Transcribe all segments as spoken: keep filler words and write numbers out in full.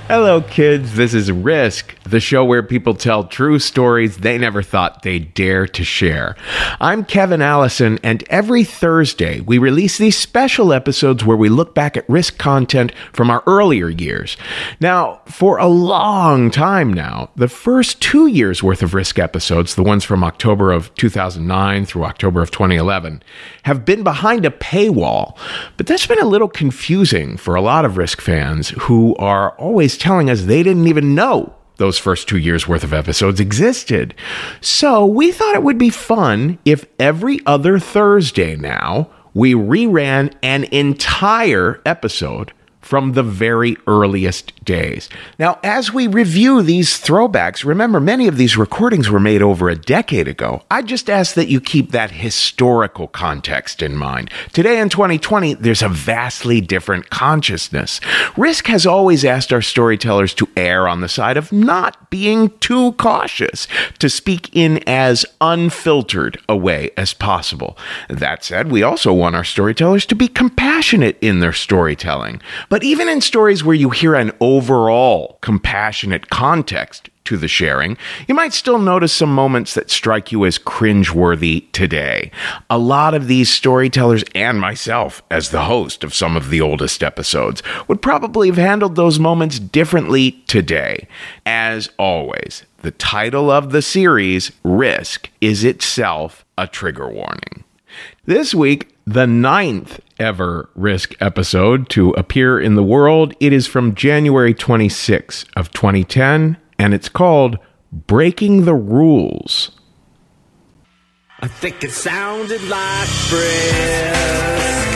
Hello, kids. This is Risk, the show where people tell true stories they never thought they'd dare to share. I'm Kevin Allison, and every Thursday we release these special episodes where we look back at Risk content from our earlier years. Now, for a long time now, the first two years worth of Risk episodes, the ones from October of two thousand nine through October of twenty eleven, have been behind a paywall. But that's been a little confusing for a lot of Risk fans who are always telling us they didn't even know those first two years worth of episodes existed. So we thought it would be fun if every other Thursday now we reran an entire episode from the very earliest days. Now, as we review these throwbacks, remember many of these recordings were made over a decade ago. I just ask that you keep that historical context in mind. Today in twenty twenty, there's a vastly different consciousness. Risk has always asked our storytellers to err on the side of not being too cautious, to speak in as unfiltered a way as possible. That said, we also want our storytellers to be compassionate in their storytelling. But But even in stories where you hear an overall compassionate context to the sharing, you might still notice some moments that strike you as cringeworthy today. A lot of these storytellers, and myself as the host of some of the oldest episodes, would probably have handled those moments differently today. As always, the title of the series, Risk, is itself a trigger warning. This week, the ninth ever Risk episode to appear in the world. It is from January twenty-sixth of twenty ten, and it's called Breaking the Rules. I think it sounded like Risk.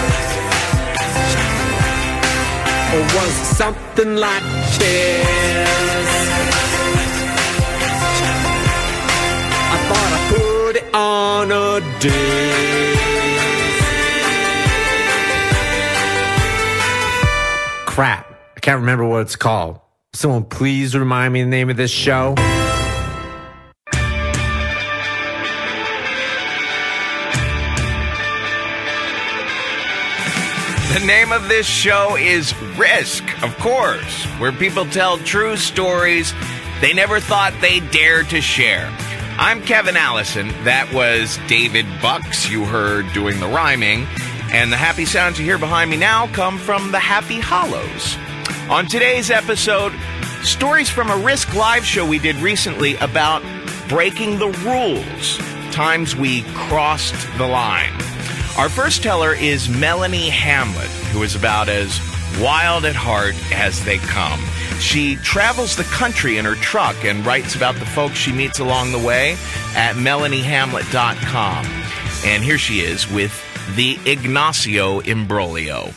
Or was it something like this? I thought I put it on a disc. Crap, I can't remember what it's called. Someone please remind me the name of this show. The name of this show is Risk, of course, where people tell true stories they never thought they'd dare to share. I'm Kevin Allison. That was David Bucks you heard doing the rhyming. And the happy sounds you hear behind me now come from the Happy Hollows. On today's episode, stories from a Risk live show we did recently about breaking the rules, times we crossed the line. Our first teller is Melanie Hamlet, who is about as wild at heart as they come. She travels the country in her truck and writes about the folks she meets along the way at melanie hamlet dot com. And here she is with the Ignacio imbroglio.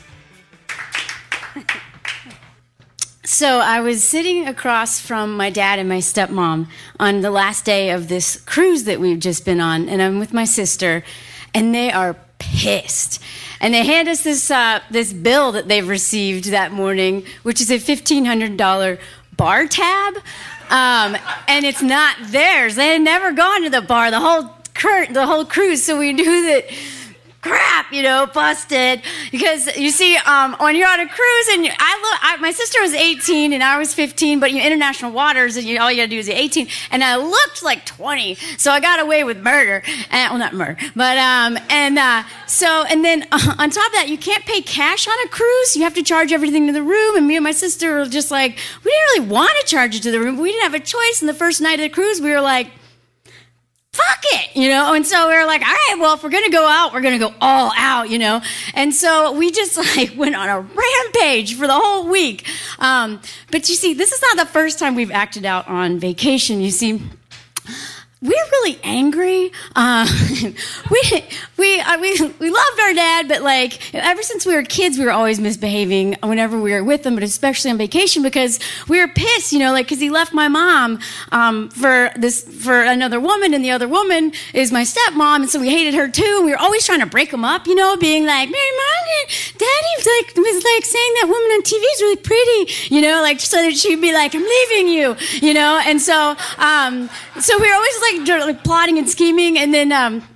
So I was sitting across from my dad and my stepmom on the last day of this cruise that we've just been on, and I'm with my sister, and they are pissed. And they hand us this uh, this bill that they've received that morning, which is a fifteen hundred dollars bar tab, um, and it's not theirs. They had never gone to the bar the whole cur- the whole cruise, so we knew that. Crap, you know, busted. Because you see, um, when you're on a cruise, and you, I look, I, my sister was eighteen and I was fifteen, but you know, international waters, and you, all you gotta do is eighteen, and I looked like twenty, so I got away with murder. And, well, not murder, but um, and uh, so, and then uh, on top of that, you can't pay cash on a cruise. You have to charge everything to the room. And me and my sister were just like, we didn't really want to charge it to the room, but we didn't have a choice. And the first night of the cruise, we were like, fuck it, you know? And so we were like, all right, well, if we're going to go out, we're going to go all out, you know? And so we just like went on a rampage for the whole week. Um, but you see, this is not the first time we've acted out on vacation. You see, we're really angry. Uh, we we uh, we we loved our dad, but like ever since we were kids, we were always misbehaving whenever we were with him, but especially on vacation because we were pissed, you know, like because he left my mom um, for this for another woman, and the other woman is my stepmom, and so we hated her too. We were always trying to break him up, you know, being like, Mary, Mom, Daddy like was like saying that woman on T V is really pretty, you know, like so that she'd be like, I'm leaving you, you know, and so um, so we were always like. like plotting and scheming, and then um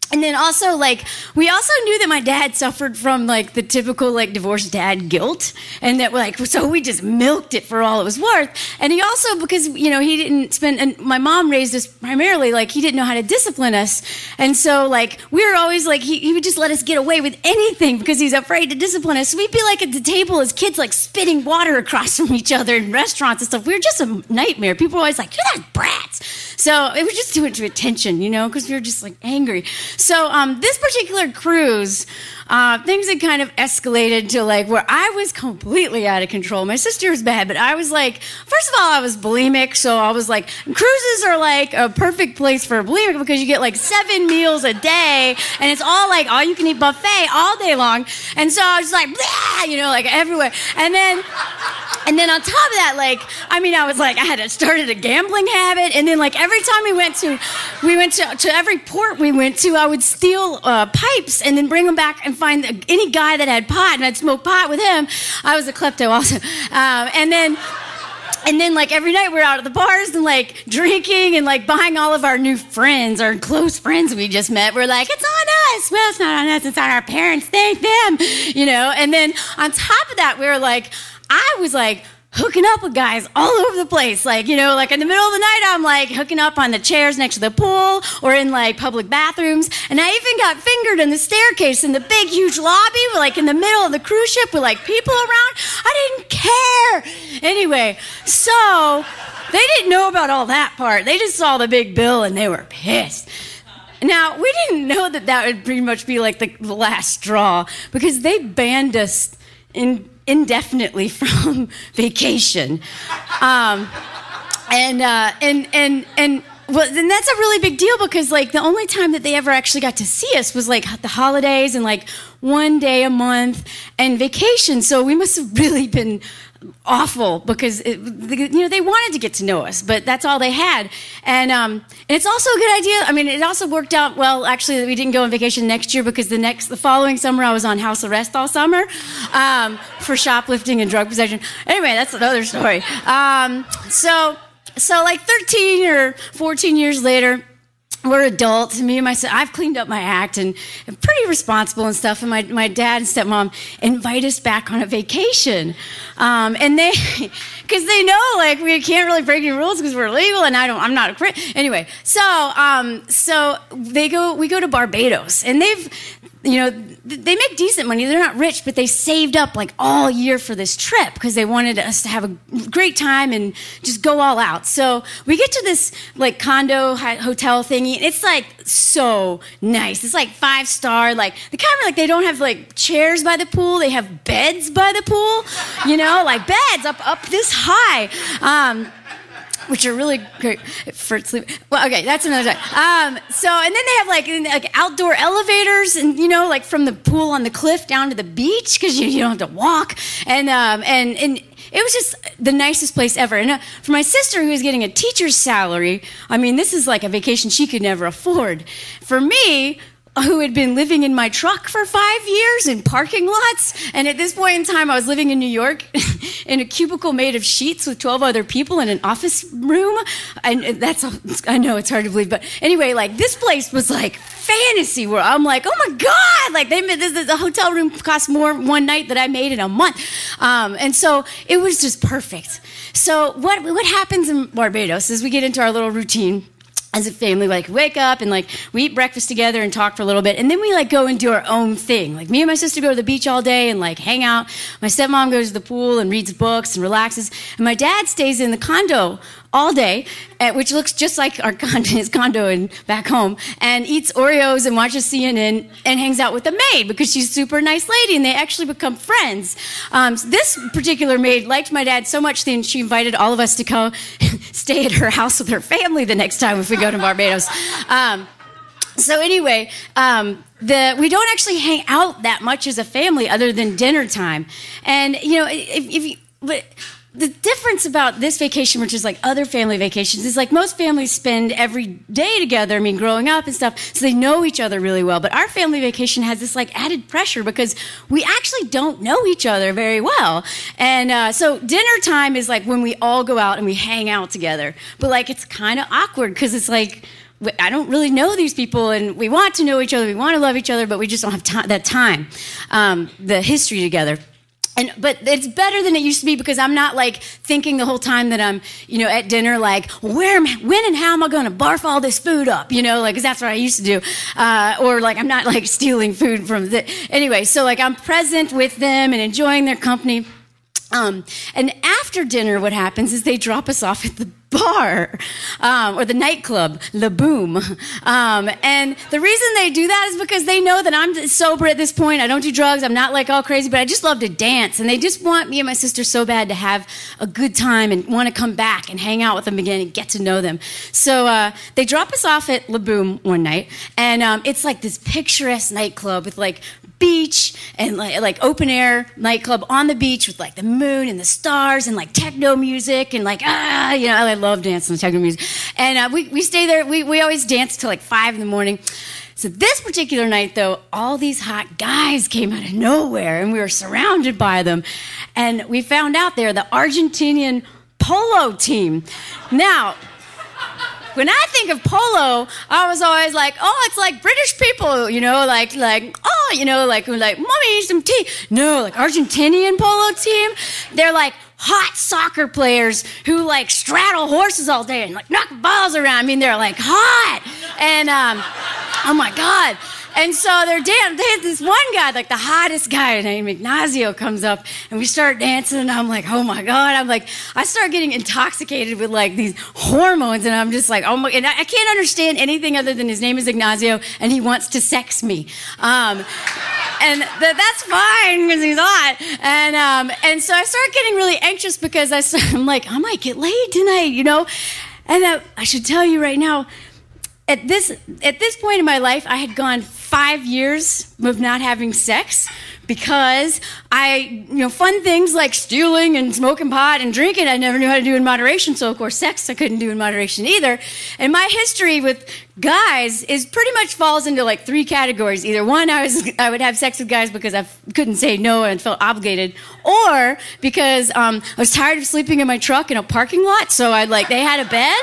And then also, like, we also knew that my dad suffered from, like, the typical, like, divorced dad guilt. And that, like, so we just milked it for all it was worth. And he also, because, you know, he didn't spend, and my mom raised us primarily, like, he didn't know how to discipline us. And so, like, we were always, like, he, he would just let us get away with anything because he's afraid to discipline us. So we'd be, like, at the table as kids, like, spitting water across from each other in restaurants and stuff. We were just a nightmare. People were always like, you're not brats. So it was just too much attention, you know, because we were just, like, angry. So um, this particular cruise, uh, things had kind of escalated to like where I was completely out of control. My sister was bad, but I was like, first of all, I was bulimic. So I was like, cruises are like a perfect place for a bulimic because you get like seven meals a day and it's all like all you can eat buffet all day long. And so I was like, blah, you know, like everywhere. And then... And then on top of that, like, I mean, I was like, I had started a gambling habit. And then, like, every time we went to, we went to, to every port we went to, I would steal uh, pipes and then bring them back and find any guy that had pot, and I'd smoke pot with him. I was a klepto also. Um, and then... And then, like, every night we're out at the bars and, like, drinking and, like, buying all of our new friends, our close friends we just met. We're like, it's on us. Well, it's not on us. It's on our parents. Thank them. You know? And then on top of that, we were like, I was, like, hooking up with guys all over the place. Like, you know, like in the middle of the night, I'm like hooking up on the chairs next to the pool or in like public bathrooms. And I even got fingered in the staircase in the big, huge lobby, like in the middle of the cruise ship with like people around. I didn't care. Anyway, so they didn't know about all that part. They just saw the big bill and they were pissed. Now, we didn't know that that would pretty much be like the last straw because they banned us in indefinitely from vacation, um, and uh, and and and well, then that's a really big deal because like the only time that they ever actually got to see us was like the holidays and like one day a month and vacation. So we must have really been awful because it, you know they wanted to get to know us, but that's all they had. And um, and it's also a good idea. I mean, it also worked out well. Actually, that we didn't go on vacation next year because the next the following summer I was on house arrest all summer um, for shoplifting and drug possession. Anyway, that's another story. Um, so so like thirteen or fourteen years later. We're adults, me and my son, I've cleaned up my act and I'm pretty responsible and stuff. And my, my dad and stepmom invite us back on a vacation. Um, and they, cause they know like we can't really break any rules because we're legal and I don't, I'm not a crit. Anyway, so, um, so they go, we go to Barbados and they've, you know, they make decent money. They're not rich, but they saved up like all year for this trip because they wanted us to have a great time and just go all out. So we get to this like condo hotel thingy. And it's like so nice. It's like five star. Like the kind of like they don't have like chairs by the pool. They have beds by the pool. You know, like beds up up this high. Um, which are really great for sleep. Well, okay, that's another time. Um, so, and then they have like, like outdoor elevators, and you know, like from the pool on the cliff down to the beach because you, you don't have to walk. And um, and and it was just the nicest place ever. And uh, for my sister, who was getting a teacher's salary, I mean, this is like a vacation she could never afford. For me, who had been living in my truck for five years in parking lots. And at this point in time, I was living in New York in a cubicle made of sheets with twelve other people in an office room. And that's, I know it's hard to believe, but anyway, like this place was like fantasy world. I'm like, oh my God, like they made this, the hotel room cost more one night than I made in a month. Um, and so it was just perfect. So what, what happens in Barbados is we get into our little routine as a family, like wake up and like we eat breakfast together and talk for a little bit. And then we like go and do our own thing. Like me and my sister go to the beach all day and like hang out. My stepmom goes to the pool and reads books and relaxes. And my dad stays in the condo all day, at, which looks just like our condo, his condo in, back home, and eats Oreos and watches C N N and hangs out with the maid because she's a super nice lady and they actually become friends. Um, so this particular maid liked my dad so much that she invited all of us to go stay at her house with her family the next time if we go to Barbados. Um, so anyway, um, the we don't actually hang out that much as a family other than dinner time. And, you know, if, if you... But, the difference about this vacation, which is like other family vacations, is like most families spend every day together, I mean, growing up and stuff, so they know each other really well. But our family vacation has this like added pressure because we actually don't know each other very well. And uh, so dinner time is like when we all go out and we hang out together. But like it's kind of awkward because it's like, I don't really know these people, and we want to know each other, we want to love each other, but we just don't have time, that time, um, the history together. And, but it's better than it used to be because I'm not like thinking the whole time that I'm, you know, at dinner, like, where am I, when and how am I going to barf all this food up? You know, like, cause that's what I used to do. Uh, or like, I'm not like stealing food from the, anyway, so like I'm present with them and enjoying their company. Um, and after dinner, what happens is they drop us off at the bar, um, or the nightclub, Le Boom. Um, and the reason they do that is because they know that I'm sober at this point. I don't do drugs. I'm not like all crazy, but I just love to dance. And they just want me and my sister so bad to have a good time and want to come back and hang out with them again and get to know them. So uh, they drop us off at Le Boom one night, and um, it's like this picturesque nightclub with like beach and like, like open air nightclub on the beach with like the moon and the stars and like techno music and like ah you know I love dancing to techno music, and uh, we we stay there. We we always dance till like five in the morning. So this particular night though, all these hot guys came out of nowhere and we were surrounded by them, and we found out they're the Argentinian polo team. Now, when I think of polo, I was always like, oh, it's like British people, you know, like, like, oh, you know, like, like, mommy, some tea. No, like Argentinian polo team, they're like hot soccer players who like straddle horses all day and like knock balls around. I mean, they're like hot. And, um, oh my God. And so they're dancing. They had this one guy, like the hottest guy named Ignacio, comes up, and we start dancing, and I'm like, oh my God. I'm like, I start getting intoxicated with like these hormones, and I'm just like, oh my, and I, I can't understand anything other than his name is Ignacio, and he wants to sex me. Um, and th- that's fine because he's hot. And um, and so I start getting really anxious because I start, I'm like, I might get laid tonight, you know? And uh, I should tell you right now, At this at this point in my life, I had gone five years of not having sex because I, you know, fun things like stealing and smoking pot and drinking, I never knew how to do in moderation. So, of course, sex I couldn't do in moderation either. And my history with guys is pretty much falls into like three categories. Either one, I was I would have sex with guys because I couldn't say no and felt obligated, or because um, I was tired of sleeping in my truck in a parking lot, so I'd like they had a bed,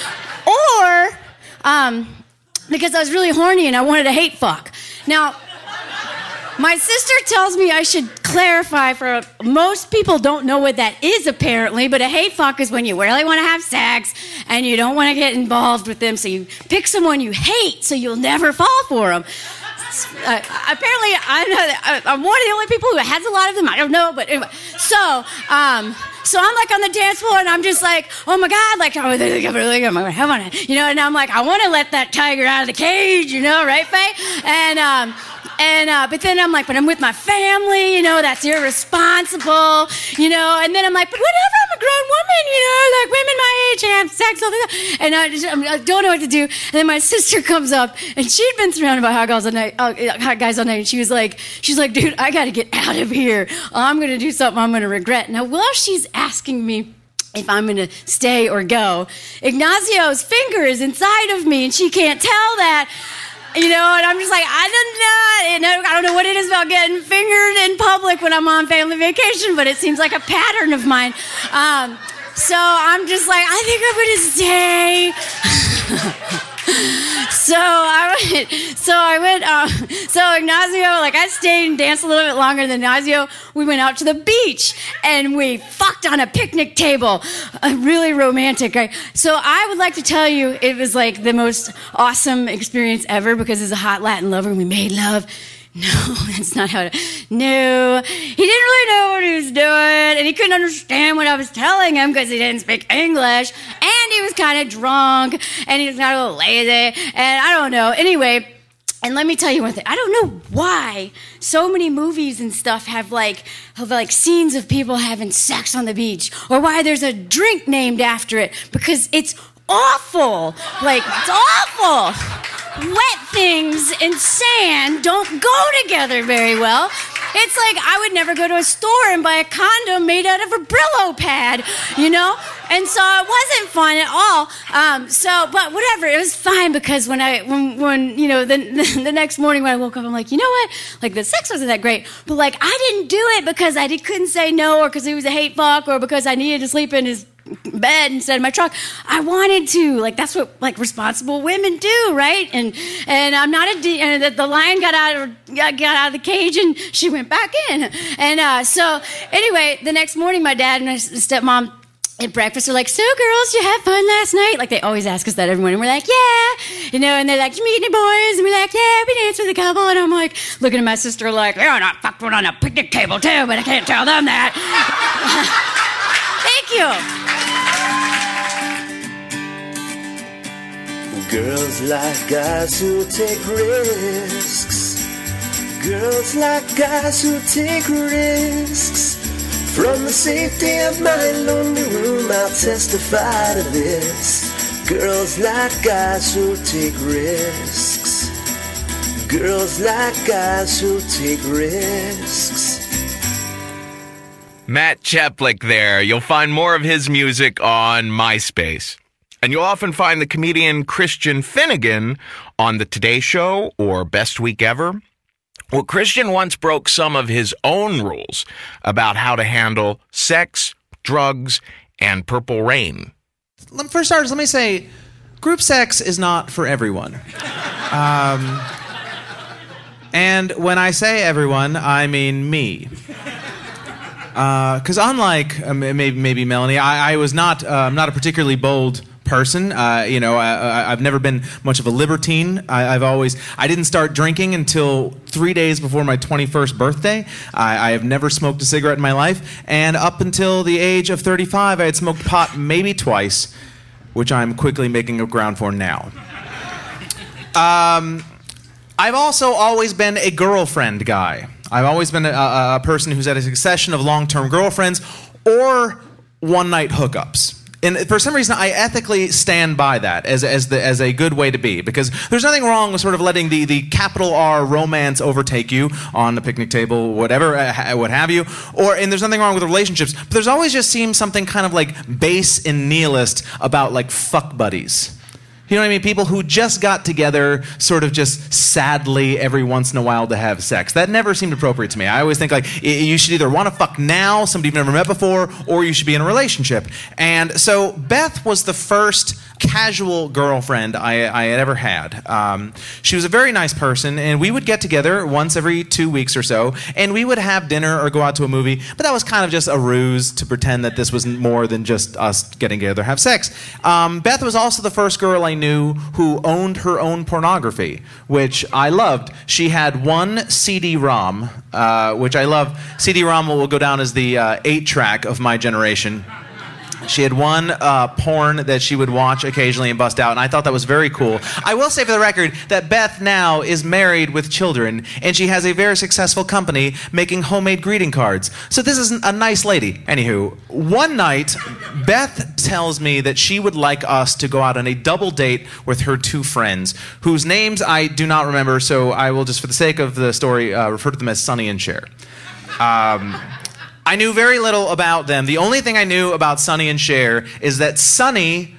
or Um, because I was really horny and I wanted to hate fuck. Now, my sister tells me I should clarify for most people don't know what that is apparently, but a hate fuck is when you really want to have sex and you don't want to get involved with them, so you pick someone you hate so you'll never fall for them. Uh, apparently, I'm, not, I'm one of the only people who has a lot of them. I don't know, but anyway. So, um, so I'm like on the dance floor, and I'm just like, oh my God, like, oh, they're really good. I want to, you know, and I'm like, I want to let that tiger out of the cage, you know, right, Faye? And, um, and, uh, but then I'm like, but I'm with my family, you know, that's irresponsible, you know, and then I'm like, but whatever, I'm a grown woman, you know, like women my age have sex all the time, and I, just, I don't know what to do. And then my sister comes up, and she'd been surrounded by hot guys all night, uh, hot guys all night, and she was like, she's like, dude, I got to get out of here. I'm going to do something I'm going to regret. Now, while she's asking me if I'm going to stay or go, Ignacio's finger is inside of me, and she can't tell that. You know, and I'm just like, I don't know, you know, I don't know what it is about getting fingered in public when I'm on family vacation, but it seems like a pattern of mine. Um, so I'm just like, I think I'm going to stay. So I went, so I went, uh, so Ignacio, like I stayed and danced a little bit longer than Ignacio. We went out to the beach and we fucked on a picnic table. Uh, really romantic. Right? So I would like to tell you it was like the most awesome experience ever because as a hot Latin lover, we made love. No, that's not how it, no. He didn't really know what he was doing, and he couldn't understand what I was telling him because he didn't speak English, and he was kind of drunk, and he was kind of a little lazy, and I don't know. Anyway, and let me tell you one thing. I don't know why so many movies and stuff have like, have like scenes of people having sex on the beach, or why there's a drink named after it, because it's awful. Like, it's awful. Wet things and sand don't go together very well. It's like I would never go to a store and buy a condom made out of a Brillo pad, you know? And so it wasn't fun at all. Um, so, but whatever, it was fine because when I, when, when you know, the, the next morning when I woke up, I'm like, you know what? Like the sex wasn't that great, but like I didn't do it because I did, couldn't say no, or because he was a hate fuck, or because I needed to sleep in his bed instead of my truck. I wanted to. Like, that's what, like, responsible women do, right? And and I'm not a... De- and the, the lion got out, of, got, got out of the cage, and she went back in. And uh, so, anyway, the next morning, my dad and my stepmom at breakfast are like, so girls, you had fun last night? Like, they always ask us that every morning. We're like, yeah. You know, and they're like, you meet any boys? And we're like, yeah, we danced with a couple. And I'm like, looking at my sister like, yeah, and I fucked one on a picnic table too, but I can't tell them that. Thank you. Girls like guys who take risks. Girls like guys who take risks. From the safety of my lonely room, I'll testify to this. Girls like guys who take risks. Girls like guys who take risks. Matt Cheplick there. You'll find more of his music on MySpace. And you'll often find the comedian Christian Finnegan on The Today Show or Best Week Ever. Well, Christian once broke some of his own rules about how to handle sex, drugs, and Purple Rain. For starters, let me say, group sex is not for everyone. Um, and when I say everyone, I mean me. Because uh, unlike uh, maybe, maybe Melanie, I, I was not, uh, I'm not a particularly bold person. Uh, you know, I, I've never been much of a libertine. I, I've always, I didn't start drinking until three days before my twenty-first birthday. I, I have never smoked a cigarette in my life. And up until the age of thirty-five, I had smoked pot maybe twice, which I'm quickly making up ground for now. Um, I've also always been a girlfriend guy. I've always been a, a, a person who's had a succession of long-term girlfriends or one-night hookups. And for some reason, I ethically stand by that as as the as a good way to be, because there's nothing wrong with sort of letting the, the capital R romance overtake you on the picnic table, whatever, uh, what have you, or and there's nothing wrong with relationships. But there's always just seems something kind of like base and nihilist about like fuck buddies. You know what I mean? People who just got together sort of just sadly every once in a while to have sex. That never seemed appropriate to me. I always think like you should either want to fuck now, somebody you've never met before, or you should be in a relationship. And so Beth was the first casual girlfriend I, I had ever had. Um, she was a very nice person, and we would get together once every two weeks or so, and we would have dinner or go out to a movie, but that was kind of just a ruse to pretend that this was more than just us getting together to have sex. Um, Beth was also the first girl I knew who owned her own pornography, which I loved. She had one C D ROM, uh, which I love. C D ROM will go down as the uh, eight-track of my generation. She had one uh, porn that she would watch occasionally and bust out, and I thought that was very cool. I will say for the record that Beth now is married with children, and she has a very successful company making homemade greeting cards. So this is a nice lady. Anywho, one night, Beth tells me that she would like us to go out on a double date with her two friends, whose names I do not remember, so I will just, for the sake of the story, uh, refer to them as Sonny and Cher. Um... I knew very little about them. The only thing I knew about Sonny and Cher is that Sonny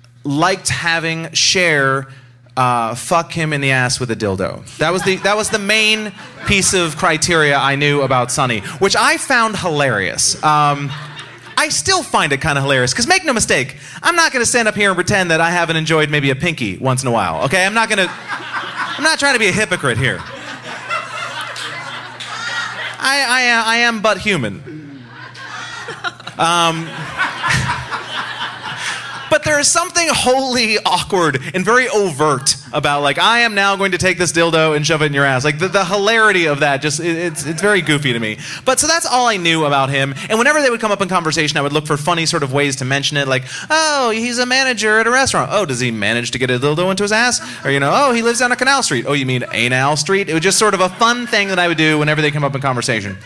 liked having Cher uh, fuck him in the ass with a dildo. That was the that was the main piece of criteria I knew about Sonny, which I found hilarious. Um, I still find it kind of hilarious, because make no mistake, I'm not going to stand up here and pretend that I haven't enjoyed maybe a pinky once in a while. Okay, I'm not going to. I'm not trying to be a hypocrite here. I, I, I am but human. Um, but there is something wholly awkward and very overt about, like, I am now going to take this dildo and shove it in your ass. Like, the, the hilarity of that, just, it, it's, it's very goofy to me. But so that's all I knew about him. And whenever they would come up in conversation, I would look for funny sort of ways to mention it. Like, oh, he's a manager at a restaurant. Oh, does he manage to get a dildo into his ass? Or, you know, oh, he lives down a Canal Street. Oh, you mean Anal Street? It was just sort of a fun thing that I would do whenever they come up in conversation.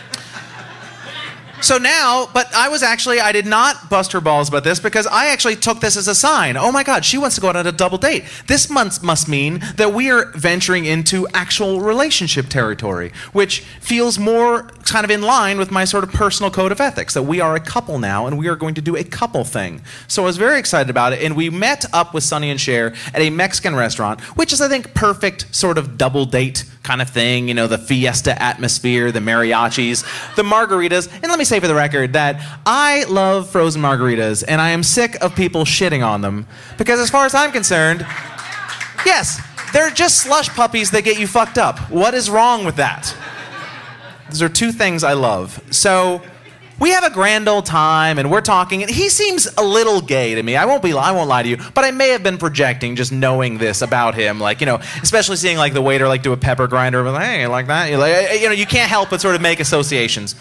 So now, but I was actually, I did not bust her balls about this, because I actually took this as a sign. Oh my God, she wants to go out on a double date. This month must mean that we are venturing into actual relationship territory, which feels more kind of in line with my sort of personal code of ethics, that we are a couple now and we are going to do a couple thing. So I was very excited about it, and we met up with Sonny and Cher at a Mexican restaurant, which is, I think, perfect sort of double date kind of thing, you know, the fiesta atmosphere, the mariachis, the margaritas. And let me say for the record that I love frozen margaritas, and I am sick of people shitting on them. Because as far as I'm concerned, yes, they're just slush puppies that get you fucked up. What is wrong with that? Those are two things I love. So we have a grand old time, and we're talking, and he seems a little gay to me. I won't be, I won't lie to you, but I may have been projecting just knowing this about him, like, you know, especially seeing like the waiter like do a pepper grinder, like, hey, like that, you're like, you know, you can't help but sort of make associations.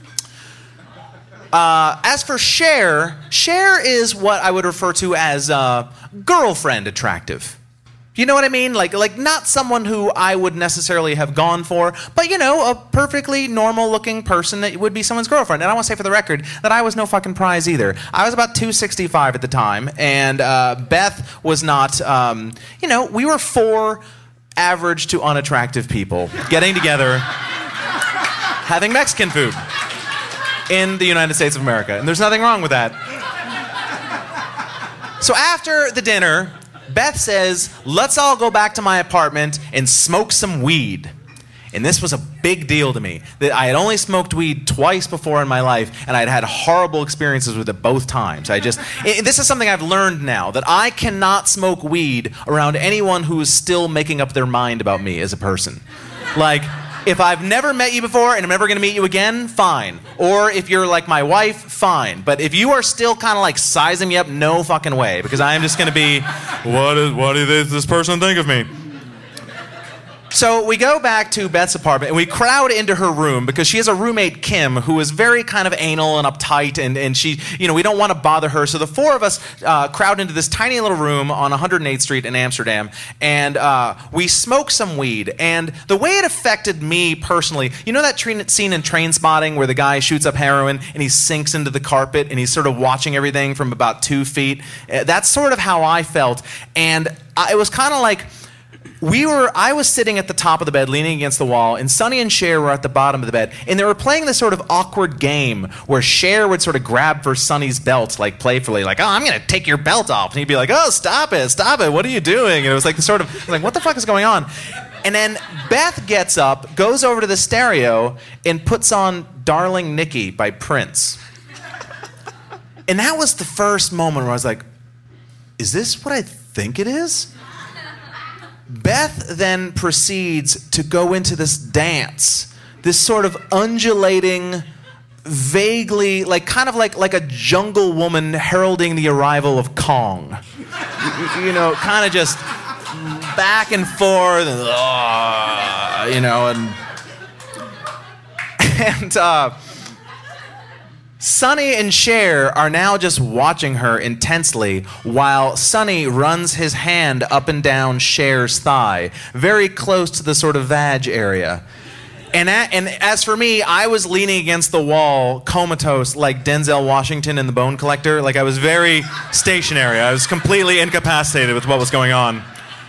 Uh, as for Cher, Cher is what I would refer to as uh, girlfriend attractive. You know what I mean? Like, like not someone who I would necessarily have gone for, but, you know, a perfectly normal-looking person that would be someone's girlfriend. And I want to say for the record that I was no fucking prize either. I was about two sixty-five at the time, and uh, Beth was not, um, you know, we were four average to unattractive people getting together, having Mexican food in the United States of America. And there's nothing wrong with that. So after the dinner, Beth says, let's all go back to my apartment and smoke some weed. And this was a big deal to me. That I had only smoked weed twice before in my life, and I'd had horrible experiences with it both times. I just, it, this is something I've learned now, that I cannot smoke weed around anyone who is still making up their mind about me as a person. Like, if I've never met you before and I'm never going to meet you again, fine. Or if you're like my wife, fine. But if you are still kind of like sizing me up, no fucking way. Because I am just going to be, what, is, what does this person think of me? So we go back to Beth's apartment, and we crowd into her room because she has a roommate, Kim, who is very kind of anal and uptight, and, and she, you know, we don't want to bother her. So the four of us uh, crowd into this tiny little room on one hundred eighth Street in Amsterdam, and uh, we smoke some weed. And the way it affected me personally, you know that train, scene in Trainspotting where the guy shoots up heroin and he sinks into the carpet and he's sort of watching everything from about two feet? Uh, that's sort of how I felt. And I, it was kind of like, We were, I was sitting at the top of the bed, leaning against the wall, and Sonny and Cher were at the bottom of the bed, and they were playing this sort of awkward game where Cher would sort of grab for Sonny's belt, like playfully, like, oh, I'm going to take your belt off. And he'd be like, oh, stop it, stop it, what are you doing? And it was like the sort of, like, what the fuck is going on? And then Beth gets up, goes over to the stereo, and puts on Darling Nikki by Prince. And that was the first moment where I was like, is this what I think it is? Beth then proceeds to go into this dance, this sort of undulating, vaguely, like kind of like, like a jungle woman heralding the arrival of Kong. You, you know, kind of just back and forth, and, uh, you know, and, and uh, Sonny and Cher are now just watching her intensely while Sonny runs his hand up and down Cher's thigh, very close to the sort of vag area. And, a, and as for me, I was leaning against the wall, comatose, like Denzel Washington in The Bone Collector. Like, I was very stationary. I was completely incapacitated with what was going on.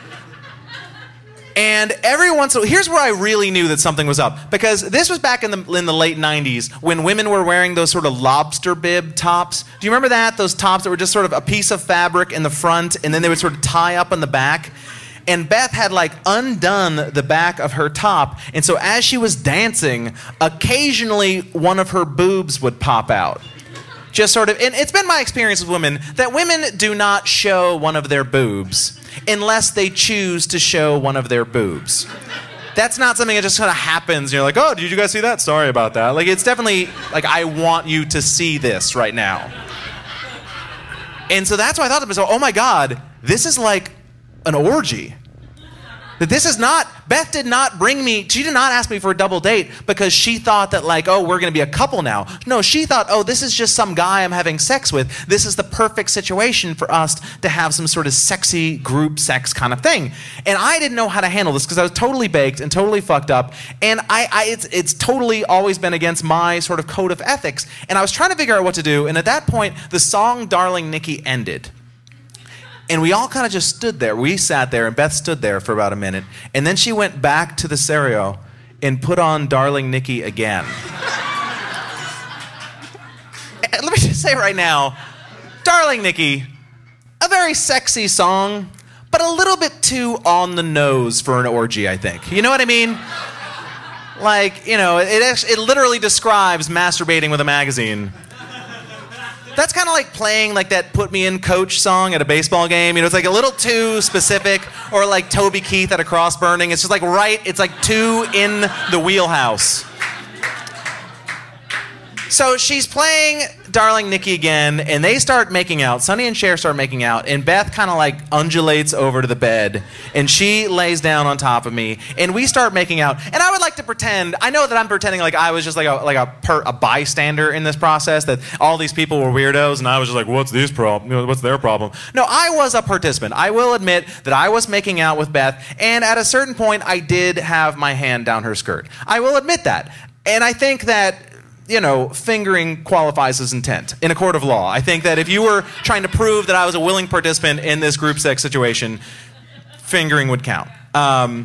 And every once in a while, here's where I really knew that something was up. Because this was back in the in the late nineties when women were wearing those sort of lobster bib tops. Do you remember that? Those tops that were just sort of a piece of fabric in the front, and then they would sort of tie up on the back. And Beth had like undone the back of her top. And so as she was dancing, occasionally one of her boobs would pop out. Just sort of, and it's been my experience with women that women do not show one of their boobs unless they choose to show one of their boobs. That's not something that just kind of happens. You're like, oh, did you guys see that? Sorry about that. Like, it's definitely like, I want you to see this right now. And so that's why I thought to myself, oh my God, this is like an orgy. That this is not, Beth did not bring me, she did not ask me for a double date because she thought that like, oh, we're going to be a couple now. No, she thought, oh, this is just some guy I'm having sex with. This is the perfect situation for us to have some sort of sexy group sex kind of thing. And I didn't know how to handle this because I was totally baked and totally fucked up. And I, I it's, it's totally always been against my sort of code of ethics. And I was trying to figure out what to do. And at that point, the song Darling Nikki ended. And we all kind of just stood there. We sat there, and Beth stood there for about a minute. And then she went back to the stereo and put on Darling Nikki again. Let me just say right now, Darling Nikki, a very sexy song, but a little bit too on the nose for an orgy, I think. You know what I mean? Like, you know, it, it literally describes masturbating with a magazine. That's kind of like playing like that Put Me In Coach song at a baseball game. You know, it's like a little too specific, or like Toby Keith at a cross burning. It's just like right, it's like too in the wheelhouse. So she's playing Darling Nikki again, and they start making out. Sonny and Cher start making out, and Beth kind of like undulates over to the bed, and she lays down on top of me, and we start making out. And I would like to pretend, I know that I'm pretending like I was just like a like a, per, a bystander in this process, that all these people were weirdos, and I was just like, what's these problem? You know, what's their problem? No, I was a participant. I will admit that I was making out with Beth, and at a certain point, I did have my hand down her skirt. I will admit that. And I think that, you know, fingering qualifies as intent in a court of law. I think that if you were trying to prove that I was a willing participant in this group sex situation, fingering would count. Um,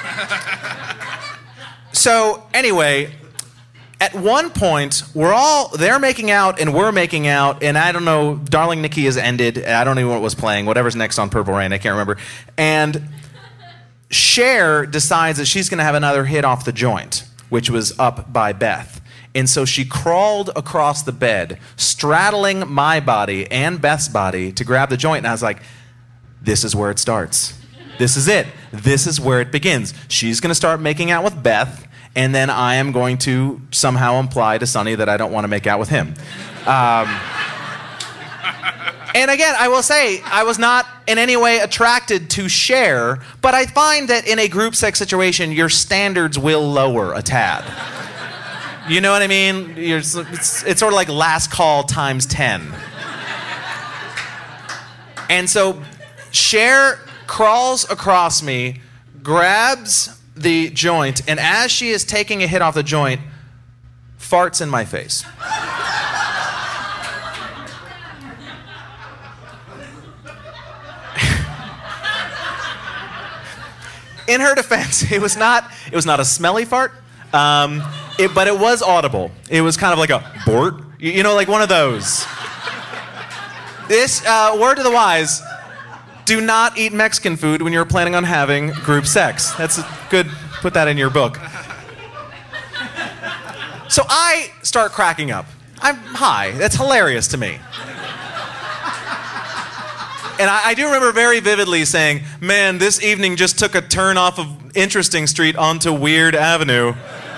so anyway, at one point, we're all, they're making out and we're making out, and I don't know, Darling Nikki has ended. I don't know what was playing, whatever's next on Purple Rain, I can't remember. And Cher decides that she's going to have another hit off the joint, which was up by Beth. And so she crawled across the bed, straddling my body and Beth's body to grab the joint. And I was like, this is where it starts. This is it. This is where it begins. She's going to start making out with Beth, and then I am going to somehow imply to Sonny that I don't want to make out with him. Um, and again, I will say, I was not in any way attracted to Cher, but I find that in a group sex situation, your standards will lower a tad. You know what I mean? You're, it's, it's sort of like last call times ten. And so Cher crawls across me, grabs the joint, and as she is taking a hit off the joint, farts in my face. In her defense, it was not, it was not a smelly fart. Um, it, but it was audible. It was kind of like a bort, you, you know, like one of those. This, uh, word to the wise, do not eat Mexican food when you're planning on having group sex. That's a good, put that in your book. So I start cracking up. I'm high. That's hilarious to me. And I, I do remember very vividly saying, man, this evening just took a turn off of Interesting Street onto Weird Avenue.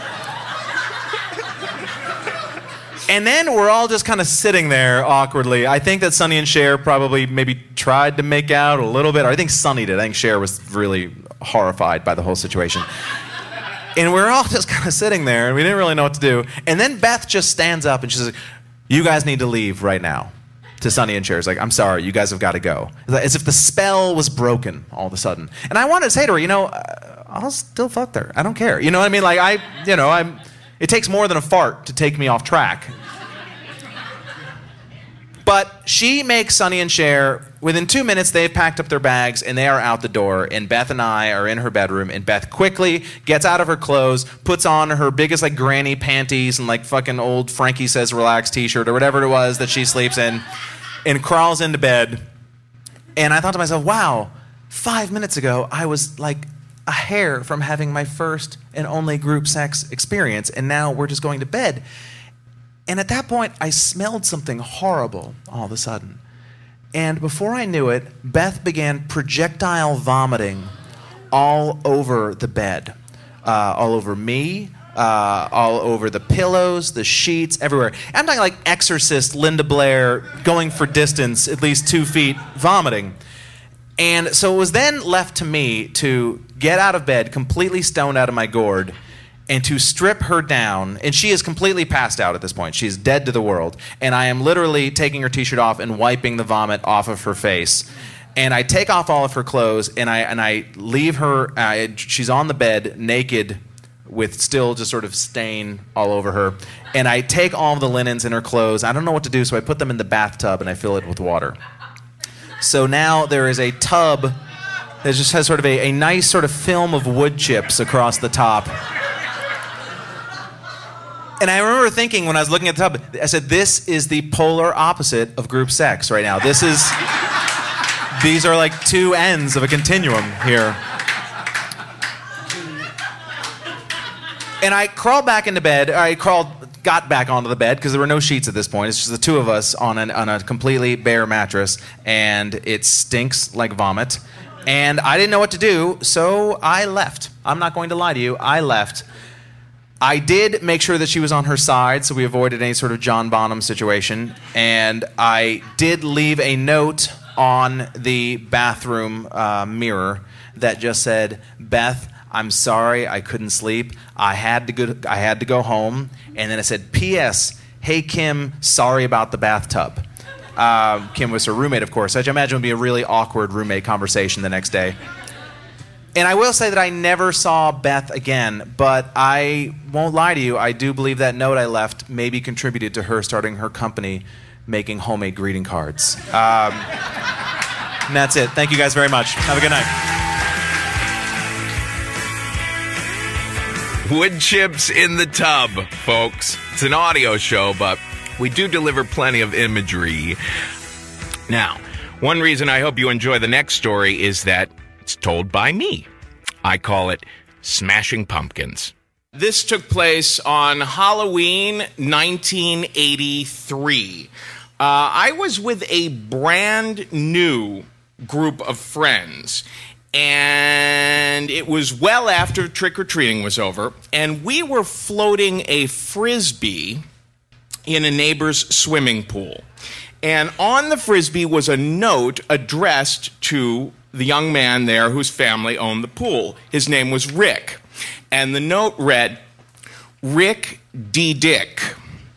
And then we're all just kind of sitting there awkwardly. I think that Sonny and Cher probably maybe tried to make out a little bit. Or I think Sonny did. I think Cher was really horrified by the whole situation. And we're all just kind of sitting there, and we didn't really know what to do. And then Beth just stands up, and she says, you guys need to leave right now. To Sonny and Cher. It's like, I'm sorry, you guys have got to go. As if the spell was broken all of a sudden. And I wanted to say to her, you know, I'll still fuck her. I don't care. You know what I mean? Like, I, you know, I'm... It takes more than a fart to take me off track. But she makes Sonny and Cher, within two minutes, they've packed up their bags and they are out the door. And Beth and I are in her bedroom. And Beth quickly gets out of her clothes, puts on her biggest, like, granny panties and, like, fucking old Frankie Says Relax t-shirt or whatever it was that she sleeps in, and crawls into bed. And I thought to myself, wow, five minutes ago, I was, like, a hair from having my first and only group sex experience, and now we're just going to bed. And at that point, I smelled something horrible all of a sudden. And before I knew it, Beth began projectile vomiting all over the bed. Uh, all over me, uh, all over the pillows, the sheets, everywhere. I'm talking like Exorcist, Linda Blair, going for distance, at least two feet, vomiting. And so it was then left to me to get out of bed, completely stoned out of my gourd, and to strip her down. And she is completely passed out at this point. She's dead to the world. And I am literally taking her t-shirt off and wiping the vomit off of her face. And I take off all of her clothes, and I and I leave her. Uh, she's on the bed, naked, with still just sort of stain all over her. And I take all of the linens and her clothes. I don't know what to do, so I put them in the bathtub, and I fill it with water. So now there is a tub that just has sort of a, a nice sort of film of wood chips across the top. And I remember thinking when I was looking at the tub, I said, this is the polar opposite of group sex right now. This is These are like two ends of a continuum here. And I crawled back into bed. I crawled, got back onto the bed because there were no sheets at this point. It's just the two of us on, an, on a completely bare mattress, and it stinks like vomit. And I didn't know what to do, so I left. I'm not going to lie to you. I left. I did make sure that she was on her side, so we avoided any sort of John Bonham situation. And I did leave a note on the bathroom uh, mirror that just said, "Beth, I'm sorry I couldn't sleep. I had to go, I had to go home." And then it said, P S Hey, Kim, sorry about the bathtub. Um, Kim was her roommate, of course, which I imagine would be a really awkward roommate conversation the next day. And I will say that I never saw Beth again, but I won't lie to you. I do believe that note I left maybe contributed to her starting her company making homemade greeting cards. Um, and that's it. Thank you guys very much. Have a good night. Wood chips in the tub, folks. It's an audio show, but we do deliver plenty of imagery. Now, one reason I hope you enjoy the next story is that it's told by me. I call it Smashing Pumpkins. This took place on Halloween nineteen eighty-three. Uh, I was with a brand new group of friends. And it was well after trick-or-treating was over, and we were floating a Frisbee in a neighbor's swimming pool. And on the Frisbee was a note addressed to the young man there whose family owned the pool. His name was Rick. And the note read, "Rick D. Dick."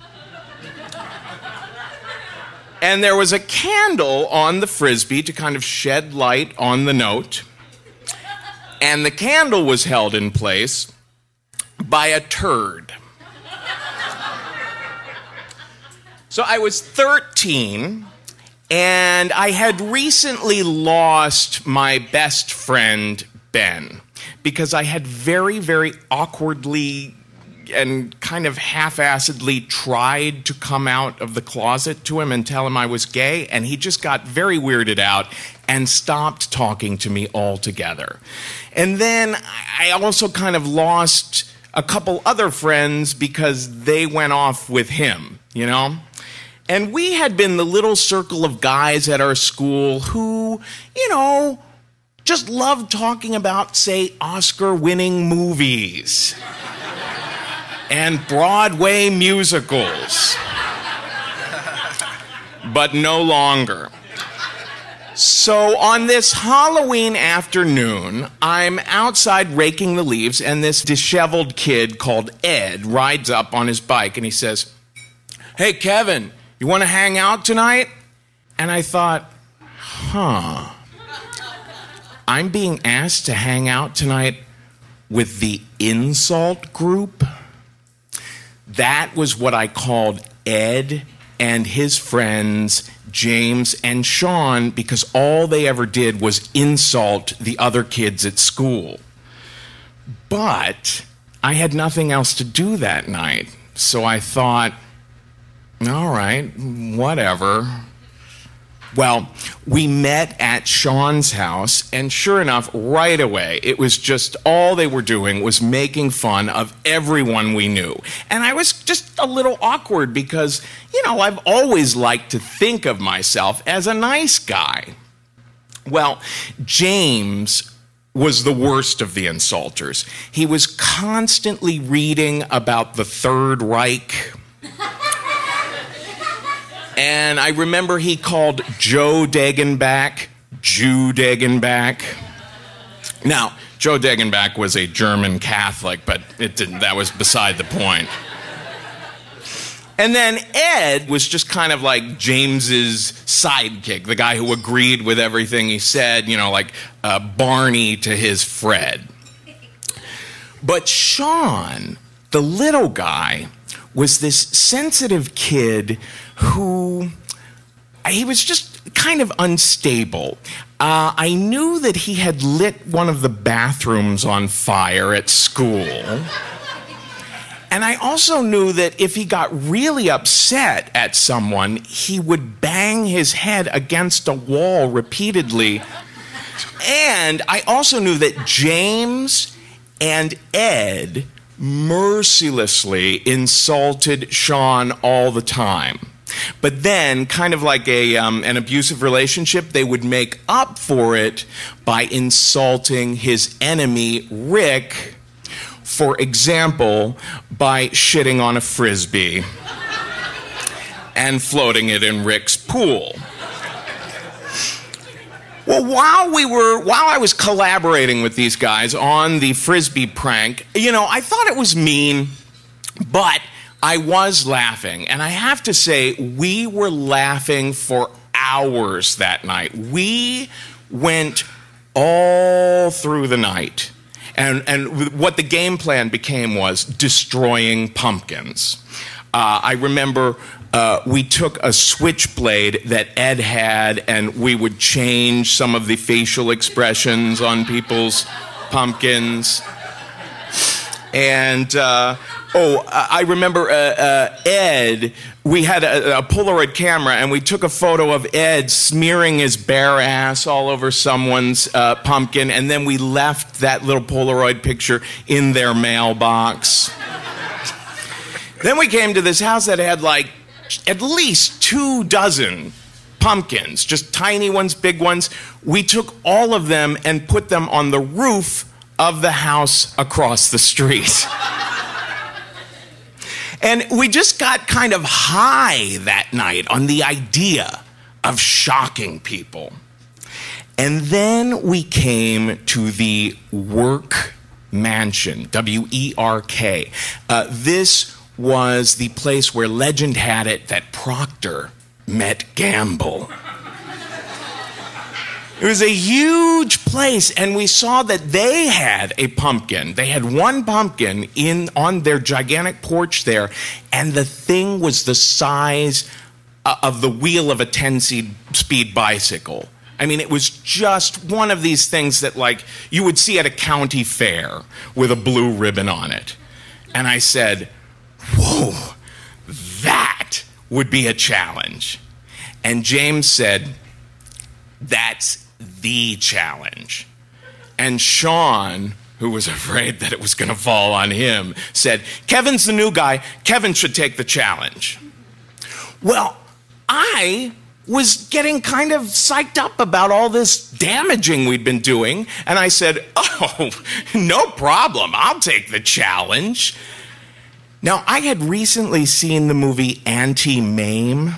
And there was a candle on the Frisbee to kind of shed light on the note. And the candle was held in place by a turd. So I was thirteen, and I had recently lost my best friend, Ben, because I had very, very awkwardly and kind of half-assedly tried to come out of the closet to him and tell him I was gay, and he just got very weirded out and stopped talking to me altogether. And then I also kind of lost a couple other friends because they went off with him, you know? And we had been the little circle of guys at our school who, you know, just loved talking about, say, Oscar-winning movies and Broadway musicals. But no longer. So on this Halloween afternoon, I'm outside raking the leaves, and this disheveled kid called Ed rides up on his bike, and he says, "Hey, Kevin, you want to hang out tonight?" And I thought, huh, I'm being asked to hang out tonight with the insult group? That was what I called Ed and his friends, James and Sean, because all they ever did was insult the other kids at school. But I had nothing else to do that night, so I thought, all right, whatever. Well, we met at Sean's house, and sure enough, right away, it was just all they were doing was making fun of everyone we knew. And I was just a little awkward because, you know, I've always liked to think of myself as a nice guy. Well, James was the worst of the insulters. He was constantly reading about the Third Reich. And I remember he called Joe Degenbach Jew Degenbach. Now, Joe Degenbach was a German Catholic, but it didn't, that was beside the point. And then Ed was just kind of like James's sidekick, the guy who agreed with everything he said, you know, like uh, Barney to his Fred. But Sean, the little guy, was this sensitive kid who, he was just kind of unstable. Uh, I knew that he had lit one of the bathrooms on fire at school. And And I also knew that if he got really upset at someone, he would bang his head against a wall repeatedly. And I also knew that James and Ed mercilessly insulted Sean all the time. But then, kind of like a um, an abusive relationship, they would make up for it by insulting his enemy, Rick, for example, by shitting on a Frisbee and floating it in Rick's pool. Well, while we were, while I was collaborating with these guys on the Frisbee prank, you know, I thought it was mean, but I was laughing. And I have to say, we were laughing for hours that night. We went all through the night. And, and what the game plan became was destroying pumpkins. Uh, I remember uh, we took a switchblade that Ed had, and we would change some of the facial expressions on people's pumpkins. And, uh, oh, I remember uh, uh, Ed, we had a, a Polaroid camera, and we took a photo of Ed smearing his bare ass all over someone's uh, pumpkin, and then we left that little Polaroid picture in their mailbox. Then we came to this house that had like at least two dozen pumpkins, just tiny ones, big ones. We took all of them and put them on the roof of the house across the street. And we just got kind of high that night on the idea of shocking people. And then we came to the Werk Mansion, W E R K. Uh, this was the place where legend had it that Proctor met Gamble. It was a huge place, and we saw that they had a pumpkin. They had one pumpkin in on their gigantic porch there, and the thing was the size of the wheel of a ten-speed bicycle. I mean, it was just one of these things that, like, you would see at a county fair with a blue ribbon on it. And I said, whoa, that would be a challenge. And James said, that's the challenge. And Sean, who was afraid that it was going to fall on him, said, Kevin's the new guy. Kevin should take the challenge. Well, I was getting kind of psyched up about all this damaging we'd been doing. And I said, oh, no problem. I'll take the challenge. Now, I had recently seen the movie Anti-Mame.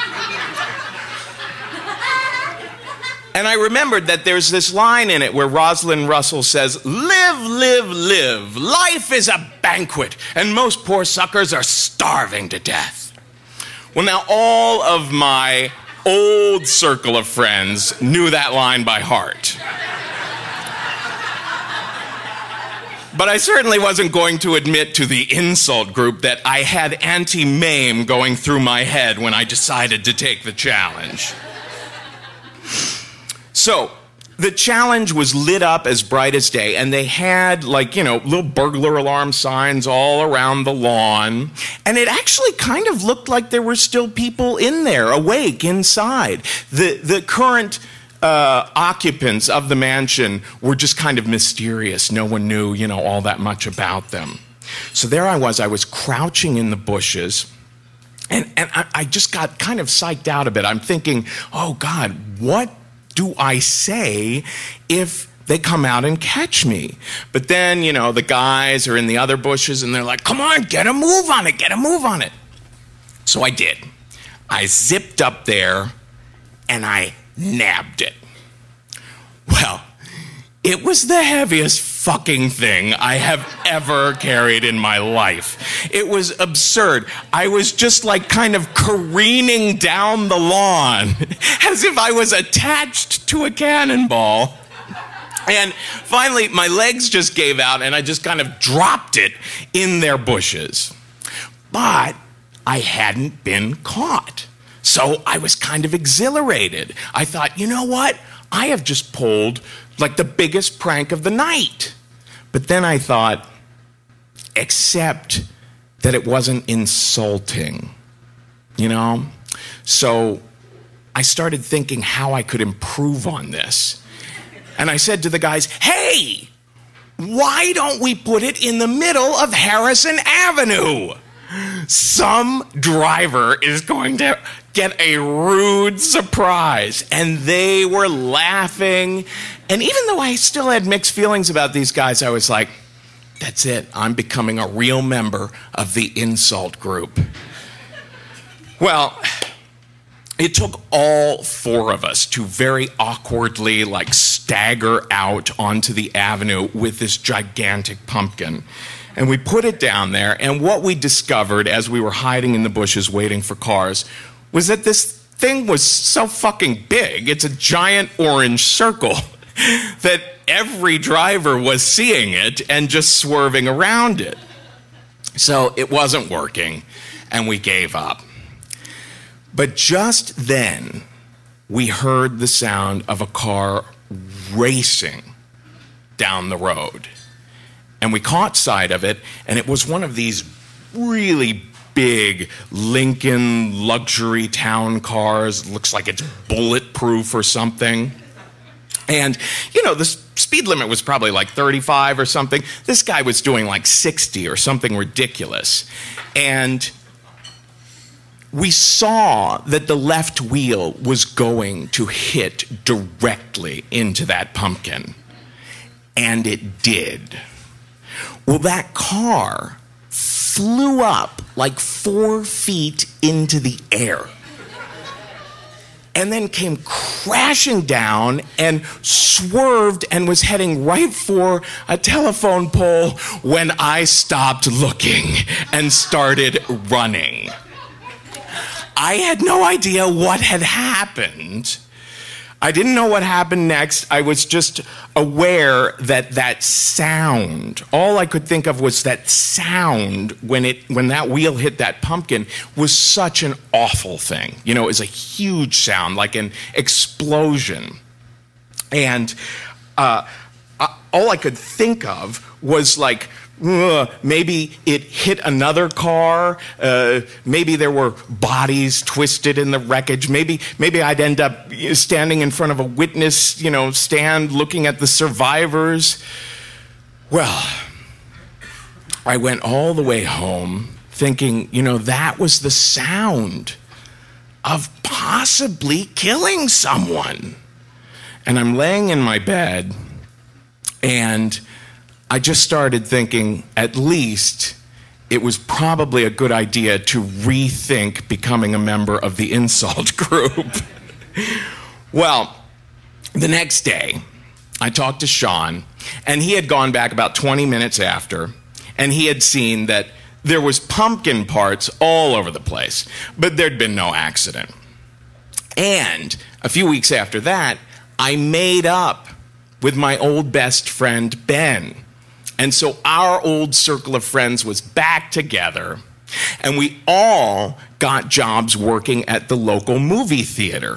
And I remembered that there's this line in it where Rosalind Russell says, live, live, live. Life is a banquet, and most poor suckers are starving to death. Well, now all of my old circle of friends knew that line by heart. But I certainly wasn't going to admit to the insult group that I had Anti-Mame going through my head when I decided to take the challenge. So, the challenge was lit up as bright as day, and they had, like, you know, little burglar alarm signs all around the lawn. And it actually kind of looked like there were still people in there, awake inside. The, the current uh, occupants of the mansion were just kind of mysterious. No one knew, you know, all that much about them. So there I was. I was crouching in the bushes. And, and I, I just got kind of psyched out a bit. I'm thinking, oh, God, what do I say if they come out and catch me? But then, you know, the guys are in the other bushes and they're like, come on, get a move on it, get a move on it. So I did. I zipped up there and I nabbed it. Well, it was the heaviest fucking thing I have ever carried in my life. It was absurd. I was just like kind of careening down the lawn as if I was attached to a cannonball. And finally, my legs just gave out and I just kind of dropped it in their bushes. But I hadn't been caught. So I was kind of exhilarated. I thought, you know what? I have just pulled like the biggest prank of the night. But then I thought, except that it wasn't insulting, you know? So I started thinking how I could improve on this. And I said to the guys, hey, why don't we put it in the middle of Harrison Avenue? Some driver is going to get a rude surprise. And they were laughing. And even though I still had mixed feelings about these guys, I was like, that's it. I'm becoming a real member of the insult group. Well, it took all four of us to very awkwardly, like, stagger out onto the avenue with this gigantic pumpkin. And we put it down there, and what we discovered as we were hiding in the bushes waiting for cars was that this thing was so fucking big, it's a giant orange circle, that every driver was seeing it and just swerving around it. So it wasn't working, and we gave up. But just then, we heard the sound of a car racing down the road. And we caught sight of it, and it was one of these really big Lincoln luxury town cars. Looks like it's bulletproof or something. And, you know, the speed limit was probably like thirty-five or something. This guy was doing like sixty or something ridiculous. And we saw that the left wheel was going to hit directly into that pumpkin. And it did. Well, that car flew up like four feet into the air. And then came crashing down and swerved and was heading right for a telephone pole when I stopped looking and started running. I had no idea what had happened. I didn't know what happened next. I was just aware that that sound, all I could think of was that sound when it when that wheel hit that pumpkin was such an awful thing. You know, it was a huge sound, like an explosion. And uh, all I could think of was like, Uh, maybe it hit another car. Uh, maybe there were bodies twisted in the wreckage. Maybe, maybe I'd end up standing in front of a witness, you know, stand looking at the survivors. Well, I went all the way home thinking, you know, that was the sound of possibly killing someone. And I'm laying in my bed, and I just started thinking, at least it was probably a good idea to rethink becoming a member of the insult group. Well, the next day, I talked to Sean, and he had gone back about twenty minutes after, and he had seen that there was pumpkin parts all over the place, but there'd been no accident. And a few weeks after that, I made up with my old best friend, Ben. And so our old circle of friends was back together, and we all got jobs working at the local movie theater.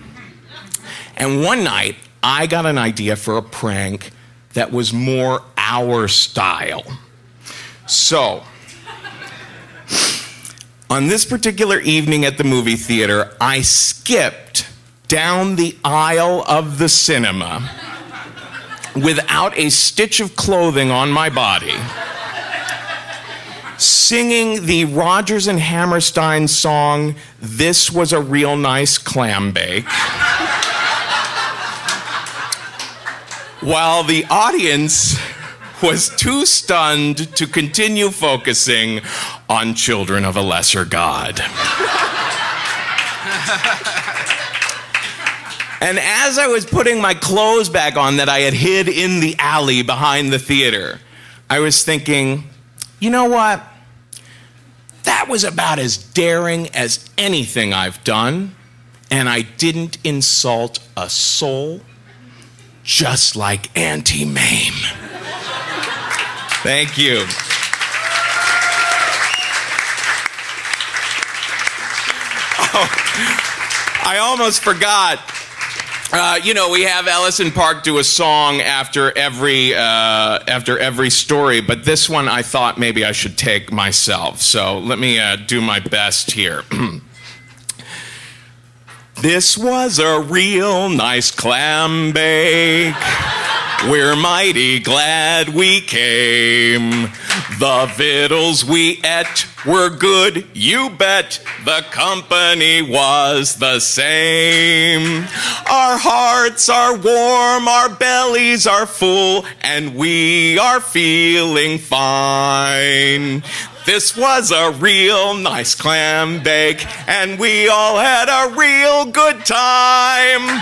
And one night, I got an idea for a prank that was more our style. So, on this particular evening at the movie theater, I skipped down the aisle of the cinema without a stitch of clothing on my body, singing the Rodgers and Hammerstein song, "This Was a Real Nice Clam Bake," while the audience was too stunned to continue focusing on Children of a Lesser God. And as I was putting my clothes back on that I had hid in the alley behind the theater, I was thinking, you know what? That was about as daring as anything I've done, and I didn't insult a soul, just like Auntie Mame. Thank you. Oh, I almost forgot. Uh, you know, we have Ellison Park do a song after every uh, after every story, but this one I thought maybe I should take myself. So let me uh, do my best here. This was a real nice clam bake. We're mighty glad we came. The victuals we ate were good, you bet. The company was the same. Our hearts are warm, our bellies are full, and we are feeling fine. This was a real nice clam bake, and we all had a real good time.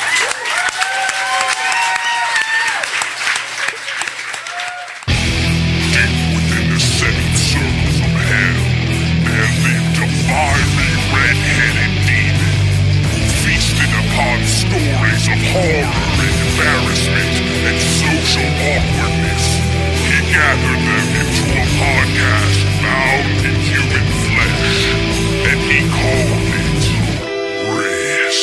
Stories of horror and embarrassment and social awkwardness. He gathered them into a podcast bound in human flesh, and he called it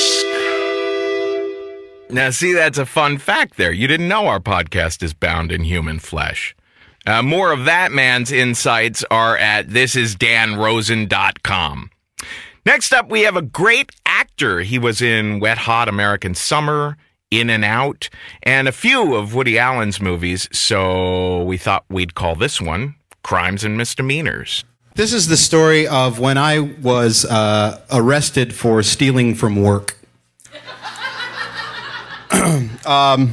Risk. Now, see, that's a fun fact there. You didn't know our podcast is bound in human flesh. Uh, more of that man's insights are at this is dan rosen dot com. Next up, we have a great actor. He was in Wet Hot American Summer, In and Out, and a few of Woody Allen's movies, so we thought we'd call this one Crimes and Misdemeanors. This is the story of when I was uh, arrested for stealing from work. um,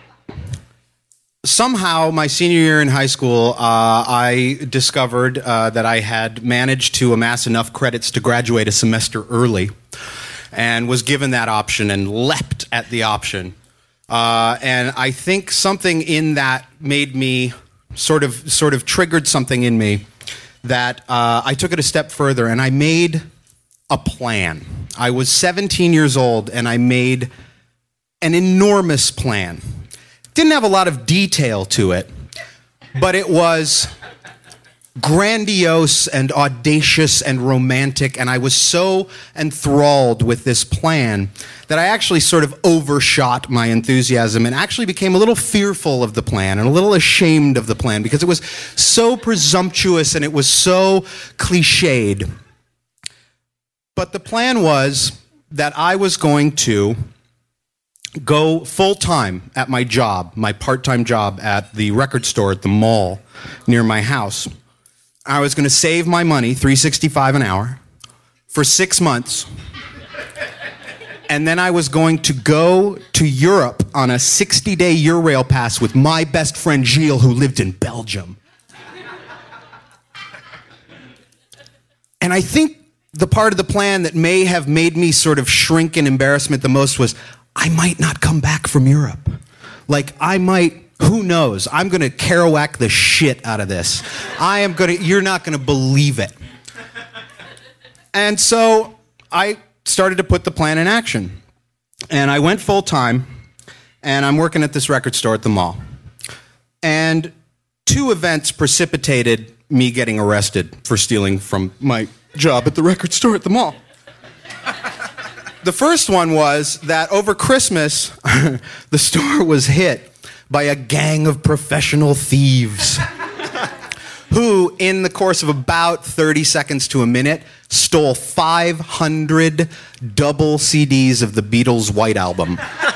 somehow, my senior year in high school, uh, I discovered uh, that I had managed to amass enough credits to graduate a semester early, and was given that option and leapt at the option. Uh, and I think something in that made me sort of sort of triggered something in me that uh, I took it a step further, and I made a plan. I was seventeen years old, and I made an enormous plan. Didn't have a lot of detail to it, but it was grandiose and audacious and romantic, and I was so enthralled with this plan that I actually sort of overshot my enthusiasm and actually became a little fearful of the plan and a little ashamed of the plan because it was so presumptuous and it was so cliched. But the plan was that I was going to go full-time at my job, my part-time job at the record store at the mall near my house. I was going to save my money, three dollars and sixty-five cents an hour, for six months. And then I was going to go to Europe on a sixty-day Eurail pass with my best friend Gilles, who lived in Belgium. And I think the part of the plan that may have made me sort of shrink in embarrassment the most was I might not come back from Europe. Like, I might... Who knows? I'm going to Kerouac the shit out of this. I am going to, you're not going to believe it. And so I started to put the plan in action. And I went full time, and I'm working at this record store at the mall. And two events precipitated me getting arrested for stealing from my job at the record store at the mall. The first one was that over Christmas, the store was hit by a gang of professional thieves who, in the course of about thirty seconds to a minute, stole five hundred double C Ds of the Beatles' White Album.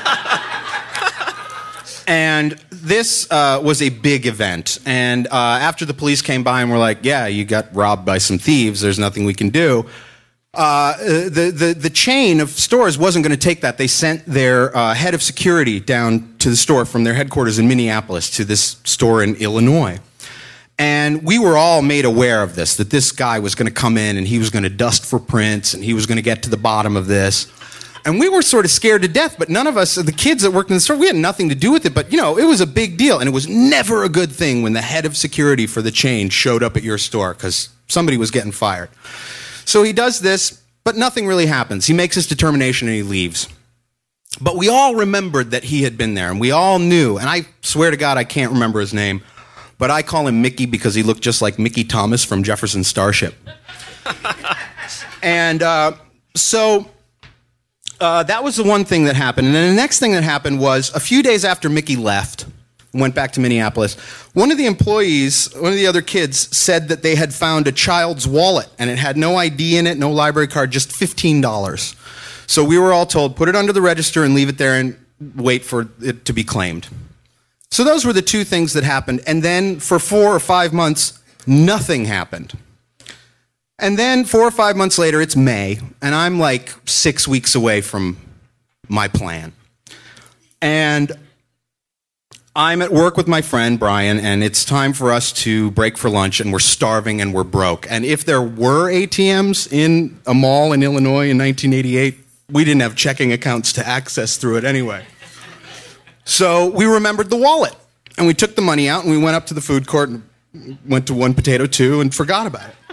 And this uh, was a big event. And uh, after the police came by and were like, yeah, you got robbed by some thieves, there's nothing we can do. Uh, the, the, the chain of stores wasn't going to take that. They sent their uh, head of security down to the store from their headquarters in Minneapolis to this store in Illinois. And we were all made aware of this, that this guy was going to come in and he was going to dust for prints and he was going to get to the bottom of this. And we were sort of scared to death, but none of us, the kids that worked in the store, we had nothing to do with it. But, you know, it was a big deal. And it was never a good thing when the head of security for the chain showed up at your store because somebody was getting fired. So he does this, but nothing really happens. He makes his determination and he leaves. But we all remembered that he had been there, and we all knew, and I swear to God I can't remember his name, but I call him Mickey because he looked just like Mickey Thomas from Jefferson Starship. And uh, so uh, that was the one thing that happened. And then the next thing that happened was a few days after Mickey left, went back to Minneapolis, one of the employees, one of the other kids, said that they had found a child's wallet, and it had no I D in it, no library card, just fifteen dollars. So we were all told, put it under the register and leave it there and wait for it to be claimed. So those were the two things that happened. And then for four or five months, nothing happened. And then four or five months later, it's May, and I'm like six weeks away from my plan. And I'm at work with my friend, Brian, and it's time for us to break for lunch, and we're starving and we're broke. And if there were A T Ms in a mall in Illinois in nineteen eighty-eight, we didn't have checking accounts to access through it anyway. So we remembered the wallet, and we took the money out, and we went up to the food court and went to One Potato Two and forgot about it.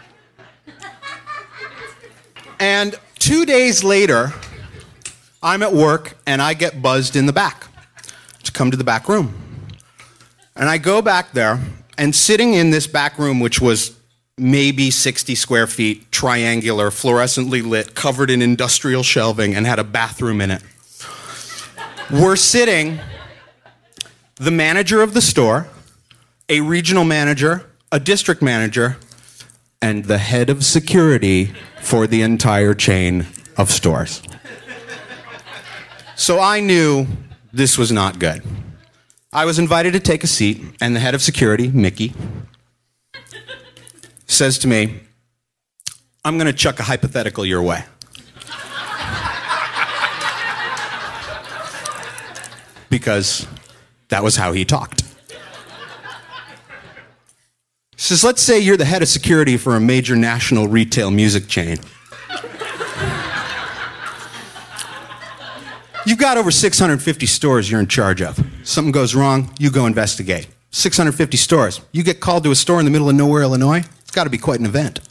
And two days later, I'm at work, and I get buzzed in the back to come to the back room. And I go back there, and sitting in this back room, which was maybe sixty square feet, triangular, fluorescently lit, covered in industrial shelving, and had a bathroom in it, were sitting the manager of the store, a regional manager, a district manager, and the head of security for the entire chain of stores. So I knew this was not good. I was invited to take a seat, and the head of security, Mickey, says to me, I'm going to chuck a hypothetical your way. Because that was how he talked. He says, let's say you're the head of security for a major national retail music chain. You've got over six hundred fifty stores you're in charge of. Something goes wrong, you go investigate. six hundred fifty stores. You get called to a store in the middle of nowhere, Illinois, it's got to be quite an event.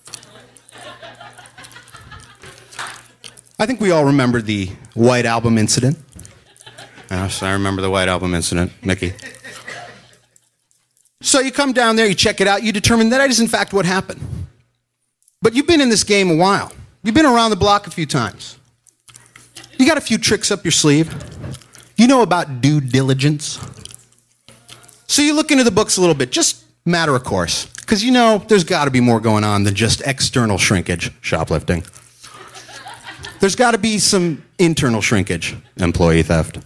I think we all remember the White Album incident. Yes, I remember the White Album incident, Mickey. So you come down there, you check it out, you determine that is in fact what happened. But you've been in this game a while. You've been around the block a few times. You got a few tricks up your sleeve. You know about due diligence. So you look into the books a little bit, just matter of course, because you know there's got to be more going on than just external shrinkage, shoplifting. There's got to be some internal shrinkage, employee theft.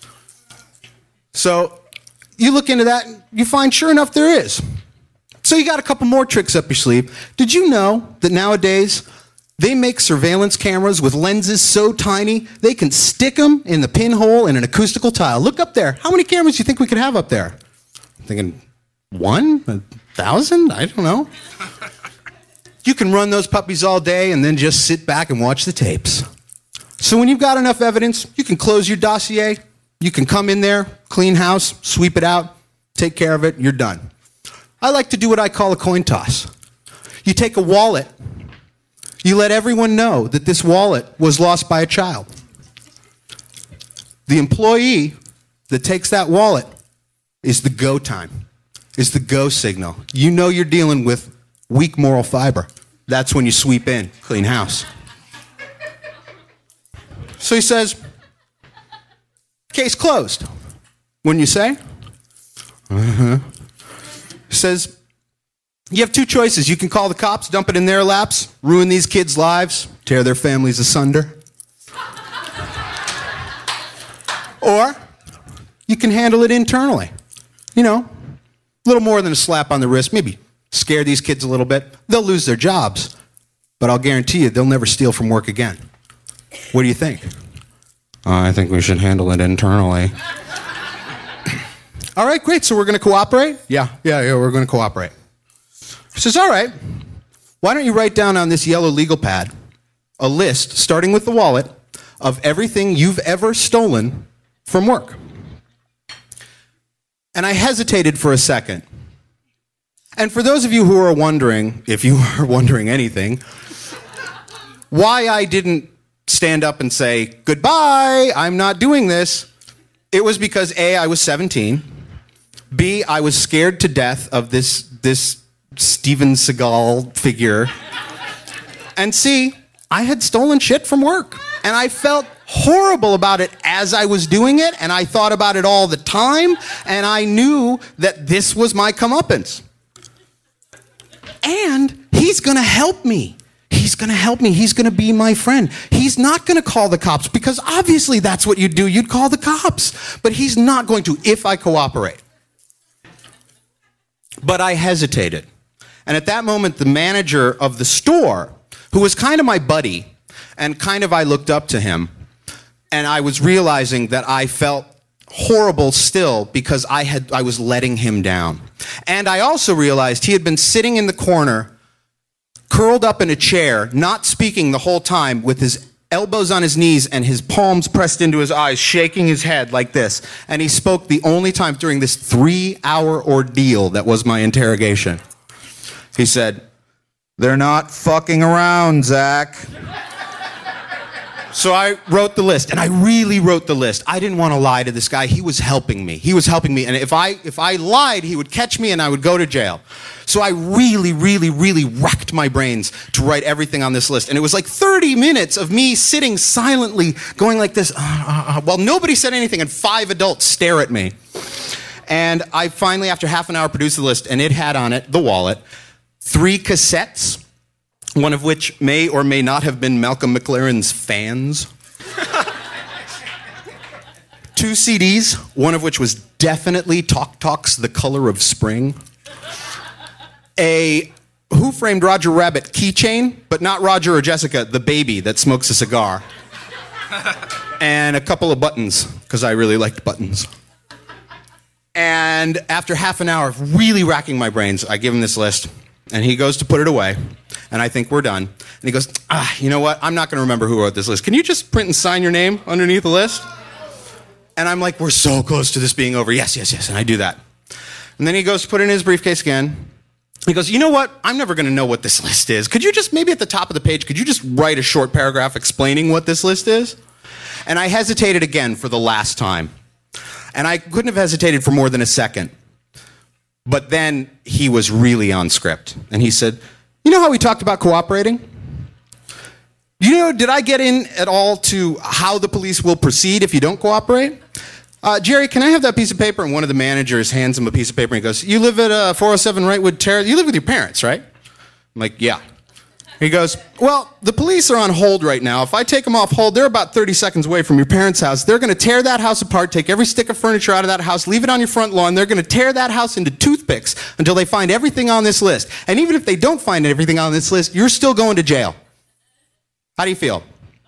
So you look into that, and you find sure enough there is. So you got a couple more tricks up your sleeve. Did you know that nowadays they make surveillance cameras with lenses so tiny they can stick them in the pinhole in an acoustical tile? Look up there. How many cameras do you think we could have up there? I'm thinking one? A thousand? I don't know. You can run those puppies all day and then just sit back and watch the tapes. So when you've got enough evidence, you can close your dossier. You can come in there, clean house, sweep it out, take care of it, you're done. I like to do what I call a coin toss. You take a wallet, you let everyone know that this wallet was lost by a child. The employee that takes that wallet is the go time, is the go signal. You know you're dealing with weak moral fiber. That's when you sweep in, clean house. So he says, case closed. Wouldn't you say? Uh-huh. He says, you have two choices. You can call the cops, dump it in their laps, ruin these kids' lives, tear their families asunder. Or you can handle it internally. You know, a little more than a slap on the wrist, maybe scare these kids a little bit. They'll lose their jobs, but I'll guarantee you they'll never steal from work again. What do you think? Uh, I think we should handle it internally. All right, great. So we're going to cooperate? Yeah, yeah, yeah, we're going to cooperate. He says, all right, why don't you write down on this yellow legal pad a list, starting with the wallet, of everything you've ever stolen from work. And I hesitated for a second. And for those of you who are wondering, if you are wondering anything, why I didn't stand up and say, goodbye, I'm not doing this, it was because A, I was seventeen, B, I was scared to death of this, this Steven Seagal figure, and C, I had stolen shit from work. And I felt horrible about it as I was doing it, and I thought about it all the time, and I knew that this was my comeuppance. And he's going to help me. He's going to help me. He's going to be my friend. He's not going to call the cops, because obviously that's what you'd do. You'd call the cops. But he's not going to if I cooperate. But I hesitated. And at that moment, the manager of the store, who was kind of my buddy, and kind of I looked up to him, and I was realizing that I felt horrible still because I had I was letting him down. And I also realized he had been sitting in the corner, curled up in a chair, not speaking the whole time, with his elbows on his knees and his palms pressed into his eyes, shaking his head like this. And he spoke the only time during this three-hour ordeal that was my interrogation. He said, "They're not fucking around, Zach." So I wrote the list, and I really wrote the list. I didn't want to lie to this guy. He was helping me. He was helping me. And if I if I lied, he would catch me and I would go to jail. So I really, really, really racked my brains to write everything on this list. And it was like thirty minutes of me sitting silently going like this, uh, uh, uh, while nobody said anything and five adults stare at me. And I finally, after half an hour, produced the list, and it had on it, the wallet, three cassettes, one of which may or may not have been Malcolm McLaren's Fans. Two C Ds, one of which was definitely Talk Talk's The Color of Spring. A Who Framed Roger Rabbit keychain, but not Roger or Jessica, the baby that smokes a cigar. And a couple of buttons, because I really liked buttons. And after half an hour of really racking my brains, I give him this list. And he goes to put it away, and I think we're done. And he goes, ah, you know what? I'm not going to remember who wrote this list. Can you just print and sign your name underneath the list? And I'm like, we're so close to this being over. Yes, yes, yes. And I do that. And then he goes to put it in his briefcase again. He goes, you know what? I'm never going to know what this list is. Could you just, maybe at the top of the page, could you just write a short paragraph explaining what this list is? And I hesitated again for the last time. And I couldn't have hesitated for more than a second. But then he was really on script. And he said, you know how we talked about cooperating? You know, did I get in at all to how the police will proceed if you don't cooperate? Uh, Jerry, can I have that piece of paper? And one of the managers hands him a piece of paper and he goes, you live at uh, four oh seven Wrightwood Terrace? You live with your parents, right? I'm like, yeah. He goes, well, the police are on hold right now. If I take them off hold, they're about thirty seconds away from your parents' house. They're going to tear that house apart, take every stick of furniture out of that house, leave it on your front lawn. They're going to tear that house into toothpicks until they find everything on this list. And even if they don't find everything on this list, you're still going to jail. How do you feel?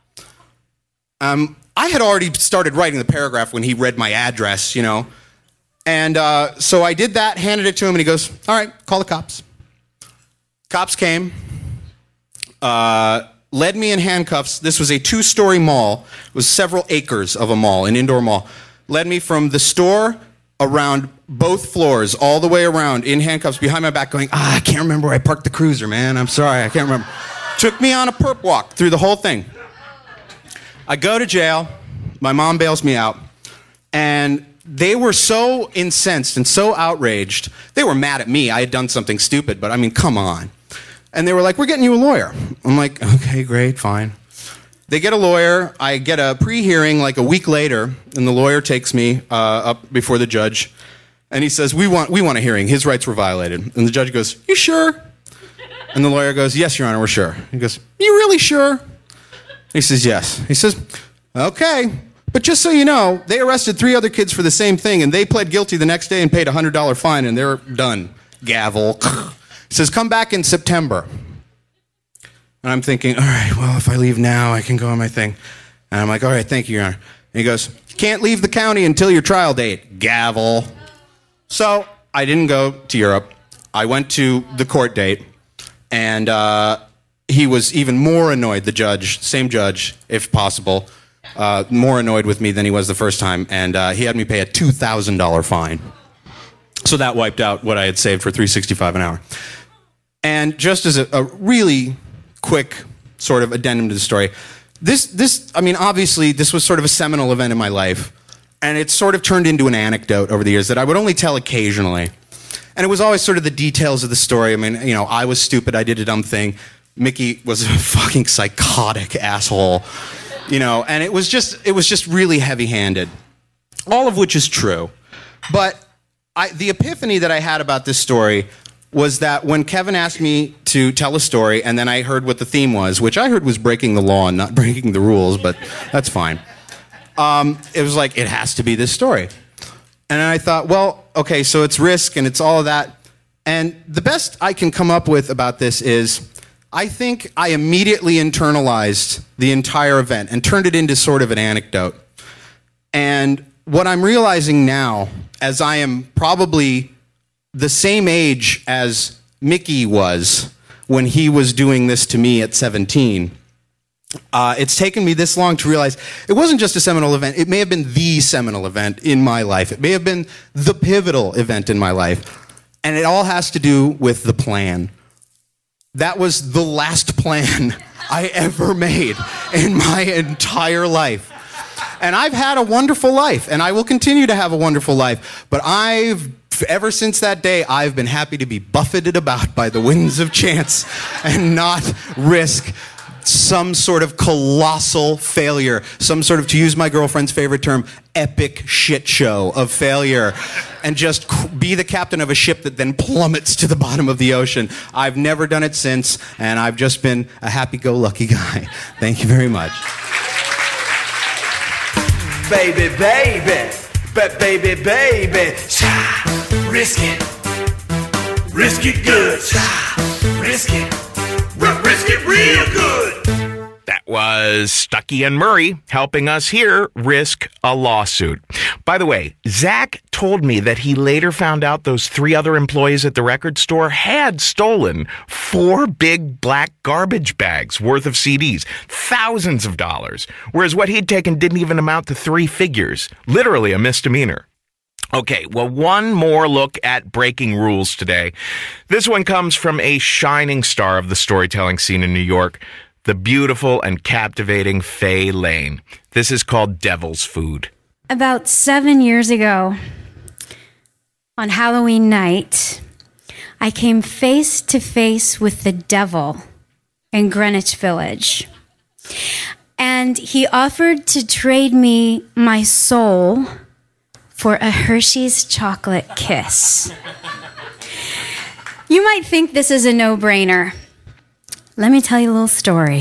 Um, I had already started writing the paragraph when he read my address, you know. And uh, so I did that, handed it to him, and he goes, all right, call the cops. Cops came. Uh, led me in handcuffs. This was a two-story mall. It was several acres of a mall, an indoor mall. Led me from the store around both floors, all the way around, in handcuffs, behind my back, going, ah, I can't remember where I parked the cruiser, man. I'm sorry, I can't remember. Took me on a perp walk through the whole thing. I go to jail. My mom bails me out. And they were so incensed and so outraged. They were mad at me. I had done something stupid, but I mean, come on. And they were like, we're getting you a lawyer. I'm like, okay, great, fine. They get a lawyer. I get a pre-hearing like a week later, and the lawyer takes me uh, up before the judge, and he says, we want, we want a hearing. His rights were violated. And the judge goes, you sure? And the lawyer goes, yes, Your Honor, we're sure. He goes, you really sure? He says, yes. He says, okay, but just so you know, they arrested three other kids for the same thing, and they pled guilty the next day and paid a one hundred dollar fine, and they're done. Gavel. He says, come back in September. And I'm thinking, all right, well, if I leave now, I can go on my thing. And I'm like, all right, thank you, Your Honor. And he goes, can't leave the county until your trial date. Gavel. So I didn't go to Europe. I went to the court date, and uh, he was even more annoyed, the judge, same judge, if possible, uh, more annoyed with me than he was the first time, and uh, he had me pay a two thousand dollar fine. So that wiped out what I had saved for three dollars and sixty-five cents an hour. And just as a, a really quick sort of addendum to the story, this, this, I mean, obviously, this was sort of a seminal event in my life, and it sort of turned into an anecdote over the years that I would only tell occasionally. And it was always sort of the details of the story. I mean, you know, I was stupid, I did a dumb thing. Mickey was a fucking psychotic asshole. You know, and it was just it was just really heavy-handed. All of which is true. But I, the epiphany that I had about this story was that when Kevin asked me to tell a story, and then I heard what the theme was, which I heard was breaking the law and not breaking the rules, but that's fine. Um, it was like, it has to be this story. And I thought, well, okay, so it's risk and it's all of that. And the best I can come up with about this is, I think I immediately internalized the entire event and turned it into sort of an anecdote. And what I'm realizing now, as I am probably the same age as Mickey was when he was doing this to me at seventeen, uh, it's taken me this long to realize it wasn't just a seminal event. It may have been the seminal event in my life. It may have been the pivotal event in my life. And it all has to do with the plan. That was the last plan I ever made in my entire life. And I've had a wonderful life, and I will continue to have a wonderful life. But I've, ever since that day, I've been happy to be buffeted about by the winds of chance and not risk some sort of colossal failure, some sort of, to use my girlfriend's favorite term, epic shit show of failure, and just be the captain of a ship that then plummets to the bottom of the ocean. I've never done it since, and I've just been a happy-go-lucky guy. Thank you very much. Baby, baby, but baby, baby, Cha, risk it, risk it good, Cha, risk it, R- risk it real good. That was Stuckey and Murray helping us here risk a lawsuit. By the way, Zach told me that he later found out those three other employees at the record store had stolen four big black garbage bags worth of C Ds, thousands of dollars, whereas what he'd taken didn't even amount to three figures, literally a misdemeanor. Okay, well, one more look at breaking rules today. This one comes from a shining star of the storytelling scene in New York, the beautiful and captivating Faye Lane. This is called Devil's Food. About seven years ago, on Halloween night, I came face to face with the devil in Greenwich Village. And he offered to trade me my soul for a Hershey's chocolate kiss. You might think this is a no-brainer. Let me tell you a little story.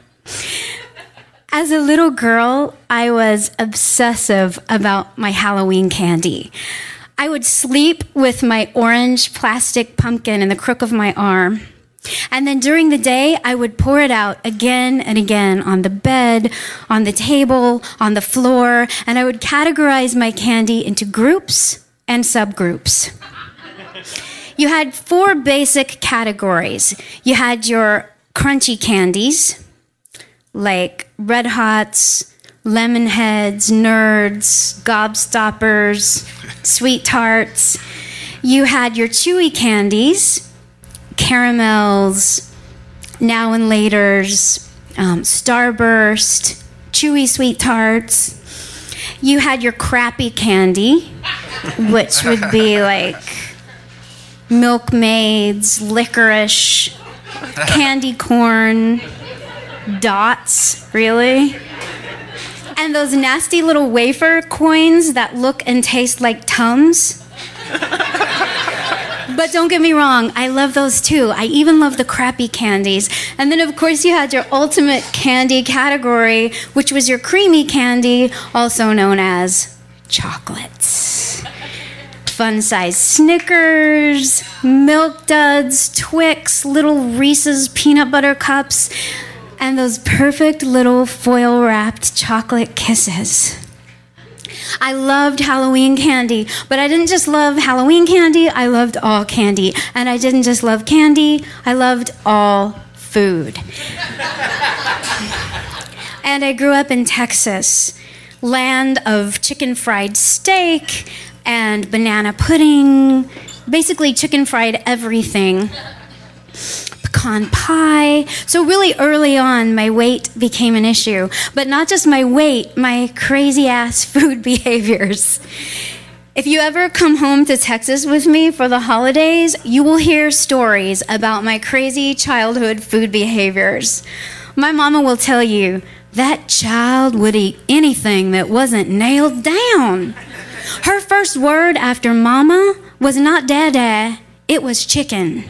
As a little girl, I was obsessive about my Halloween candy. I would sleep with my orange plastic pumpkin in the crook of my arm. And then during the day, I would pour it out again and again on the bed, on the table, on the floor, and I would categorize my candy into groups and subgroups. You had four basic categories. You had your crunchy candies, like Red Hots, Lemon Heads, Nerds, Gobstoppers, Sweet Tarts. You had your chewy candies, caramels, Now and Laters, um, Starburst, chewy Sweet Tarts. You had your crappy candy, which would be like Milkmaids, licorice, candy corn, dots, really? And those nasty little wafer coins that look and taste like Tums. But don't get me wrong, I love those too. I even love the crappy candies. And then, of course, you had your ultimate candy category, which was your creamy candy, also known as chocolates. Fun-sized Snickers, Milk Duds, Twix, little Reese's peanut butter cups, and those perfect little foil-wrapped chocolate kisses. I loved Halloween candy, but I didn't just love Halloween candy, I loved all candy. And I didn't just love candy, I loved all food. And I grew up in Texas, land of chicken fried steak and banana pudding, basically chicken fried everything. Pecan pie. So really early on, my weight became an issue. But not just my weight, my crazy-ass food behaviors. If you ever come home to Texas with me for the holidays, you will hear stories about my crazy childhood food behaviors. My mama will tell you, that child would eat anything that wasn't nailed down. Her first word after mama was not dada, it was chicken.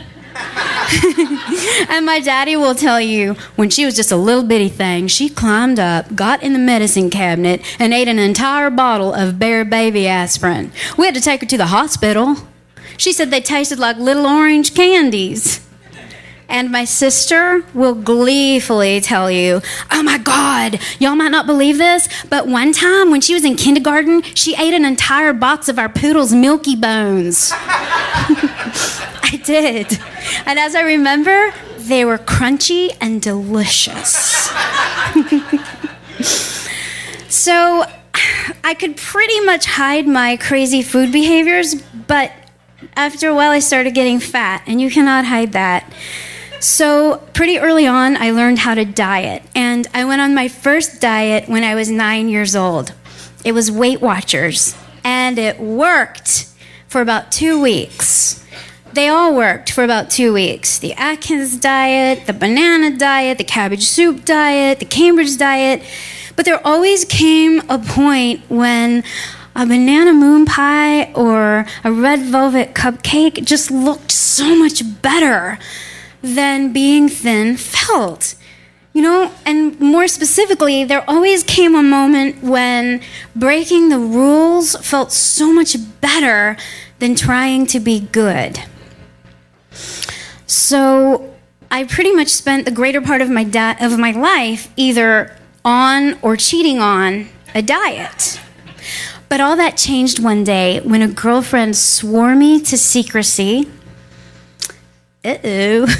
And my daddy will tell you, when she was just a little bitty thing, she climbed up, got in the medicine cabinet, and ate an entire bottle of Bear Baby aspirin. We had to take her to the hospital. She said they tasted like little orange candies. And my sister will gleefully tell you, oh my God, y'all might not believe this, but one time when she was in kindergarten, she ate an entire box of our poodle's Milky Bones. I did. And as I remember, they were crunchy and delicious. So I could pretty much hide my crazy food behaviors, but after a while I started getting fat, and you cannot hide that. So pretty early on, I learned how to diet, and I went on my first diet when I was nine years old. It was Weight Watchers, and it worked for about two weeks. They all worked for about two weeks. The Atkins diet, the banana diet, the cabbage soup diet, the Cambridge diet. But there always came a point when a banana moon pie or a red velvet cupcake just looked so much better than being thin felt. You know, and more specifically, there always came a moment when breaking the rules felt so much better than trying to be good. So I pretty much spent the greater part of my da- of my life either on or cheating on a diet. But all that changed one day when a girlfriend swore me to secrecy. Uh-oh.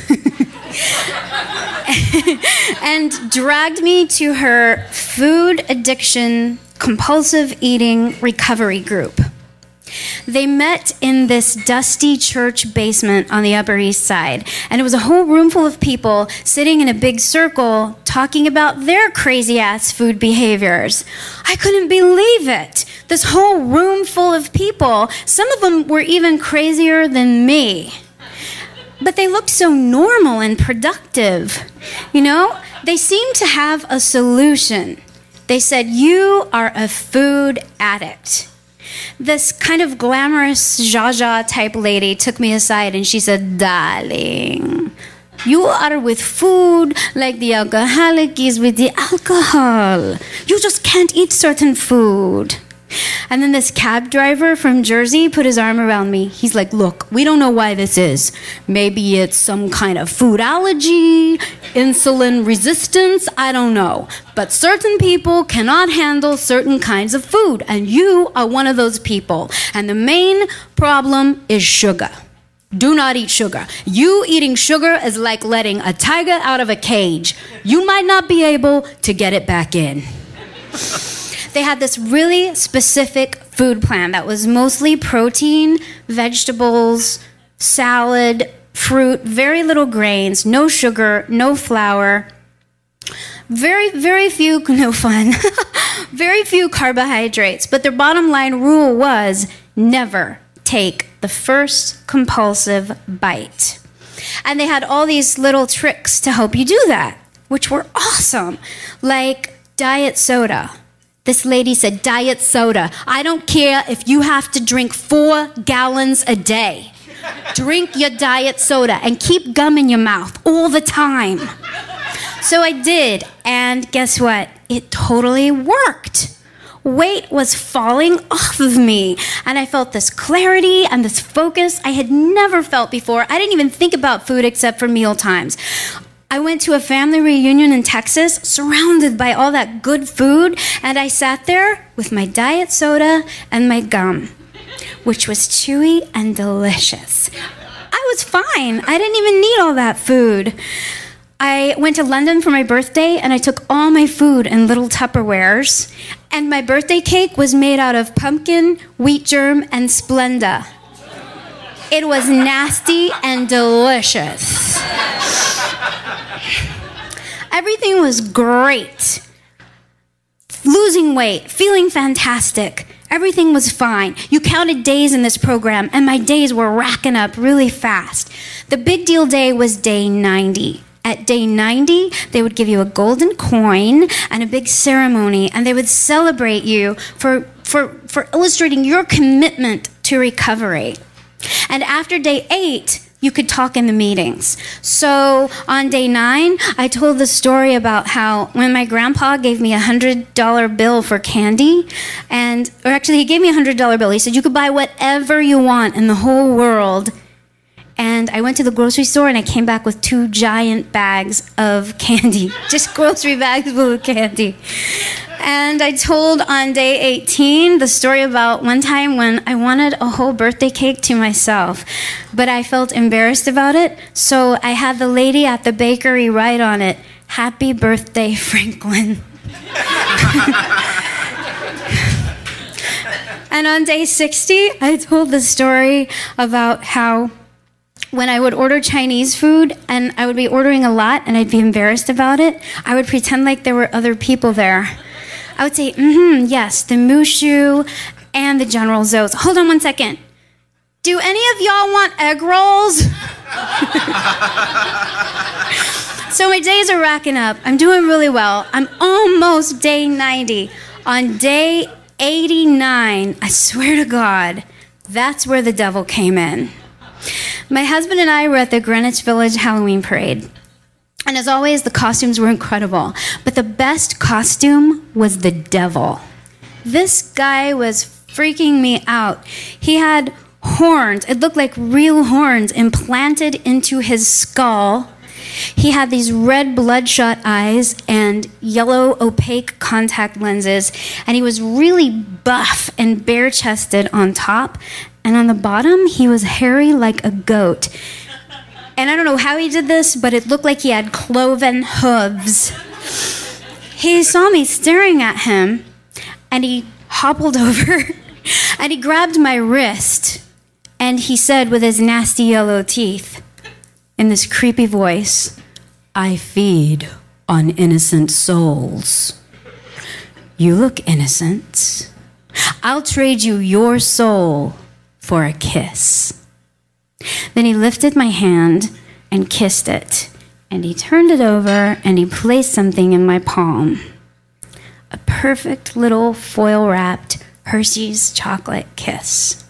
And dragged me to her food addiction, compulsive eating recovery group. They met in this dusty church basement on the Upper East Side, and it was a whole room full of people sitting in a big circle talking about their crazy-ass food behaviors. I couldn't believe it. This whole room full of people, some of them were even crazier than me. But they looked so normal and productive. You know, they seemed to have a solution. They said, you are a food addict. This kind of glamorous Zsa Zsa type lady took me aside and she said, darling, you are with food like the alcoholic is with the alcohol. You just can't eat certain food. And then this cab driver from Jersey put his arm around me. He's like, look, we don't know why this is. Maybe it's some kind of food allergy, insulin resistance, I don't know. But certain people cannot handle certain kinds of food, and you are one of those people. And the main problem is sugar. Do not eat sugar. You eating sugar is like letting a tiger out of a cage. You might not be able to get it back in. They had this really specific food plan that was mostly protein, vegetables, salad, fruit, very little grains, no sugar, no flour, very, very few, no fun, very few carbohydrates. But their bottom line rule was never take the first compulsive bite. And they had all these little tricks to help you do that, which were awesome, like diet soda. This lady said, diet soda. I don't care if you have to drink four gallons a day. Drink your diet soda and keep gum in your mouth all the time. So I did, and guess what? It totally worked. Weight was falling off of me, and I felt this clarity and this focus I had never felt before. I didn't even think about food except for meal times. I went to a family reunion in Texas, surrounded by all that good food, and I sat there with my diet soda and my gum, which was chewy and delicious. I was fine. I didn't even need all that food. I went to London for my birthday, and I took all my food in little Tupperwares, and my birthday cake was made out of pumpkin, wheat germ, and Splenda. It was nasty and delicious. Everything was great. Losing weight, feeling fantastic. Everything was fine. You counted days in this program, and my days were racking up really fast. The big deal day was day ninety. At day ninety, they would give you a golden coin and a big ceremony, and they would celebrate you for, for, for illustrating your commitment to recovery. And after day eight, you could talk in the meetings. So on day nine, I told the story about how when my grandpa gave me a one hundred dollar bill for candy, and, or actually he gave me a one hundred dollar bill. He said, you could buy whatever you want in the whole world. And I went to the grocery store and I came back with two giant bags of candy, just grocery bags full of candy. And I told on day eighteen the story about one time when I wanted a whole birthday cake to myself, but I felt embarrassed about it, so I had the lady at the bakery write on it, "Happy birthday, Franklin." And on day sixty, I told the story about how when I would order Chinese food and I would be ordering a lot and I'd be embarrassed about it, I would pretend like there were other people there. I would say, mm-hmm, yes, the Mushu and the General Tso's. Hold on one second. Do any of y'all want egg rolls? So my days are racking up. I'm doing really well. I'm almost day ninety. On day eighty-nine, I swear to God, that's where the devil came in. My husband and I were at the Greenwich Village Halloween parade. And as always, the costumes were incredible. But the best costume was the devil. This guy was freaking me out. He had horns. It looked like real horns implanted into his skull. He had these red bloodshot eyes and yellow opaque contact lenses. And he was really buff and bare-chested on top. And on the bottom, he was hairy like a goat. And I don't know how he did this, but it looked like he had cloven hooves. He saw me staring at him, and he hobbled over, and he grabbed my wrist, and he said with his nasty yellow teeth, in this creepy voice, "I feed on innocent souls. You look innocent. I'll trade you your soul for a kiss." Then he lifted my hand and kissed it, and he turned it over and he placed something in my palm. A perfect little foil-wrapped Hershey's chocolate kiss.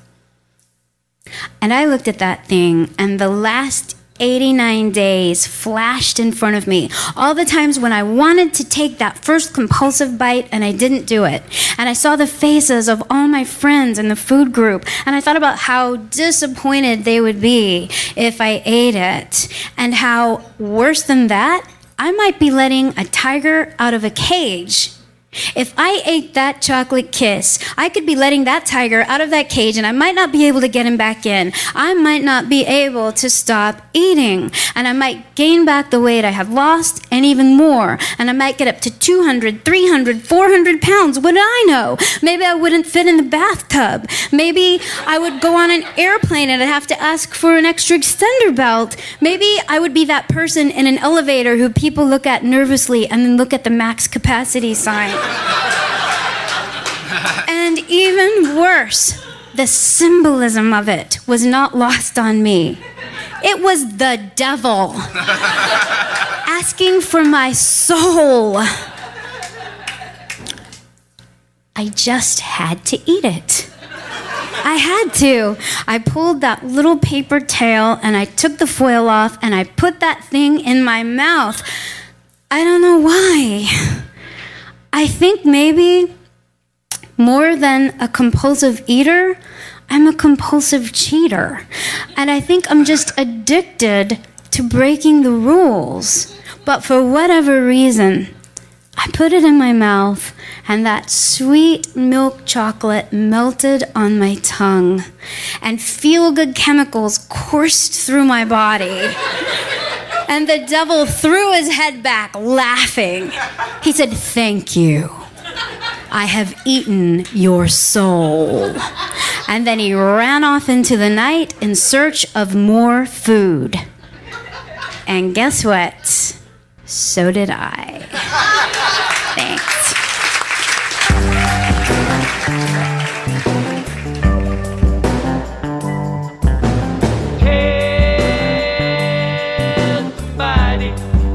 And I looked at that thing, and the last eighty-nine days flashed in front of me. All the times when I wanted to take that first compulsive bite and I didn't do it. And I saw the faces of all my friends in the food group, and I thought about how disappointed they would be if I ate it. And how, worse than that, I might be letting a tiger out of a cage. If I ate that chocolate kiss, I could be letting that tiger out of that cage, and I might not be able to get him back in. I might not be able to stop eating, and I might gain back the weight I had lost and even more, and I might get up to two hundred, three hundred, four hundred pounds. What do I know? Maybe I wouldn't fit in the bathtub. Maybe I would go on an airplane and I'd have to ask for an extra extender belt. Maybe I would be that person in an elevator who people look at nervously and then look at the max capacity sign. And even worse, the symbolism of it was not lost on me. It was the devil asking for my soul. I just had to eat it. I had to. I pulled that little paper tail and I took the foil off and I put that thing in my mouth. I don't know why. I think maybe more than a compulsive eater, I'm a compulsive cheater. And I think I'm just addicted to breaking the rules. But for whatever reason, I put it in my mouth, and that sweet milk chocolate melted on my tongue, and feel-good chemicals coursed through my body. And the devil threw his head back, laughing. He said, "Thank you. I have eaten your soul." And then he ran off into the night in search of more food. And guess what? So did I. Thanks. Tell somebody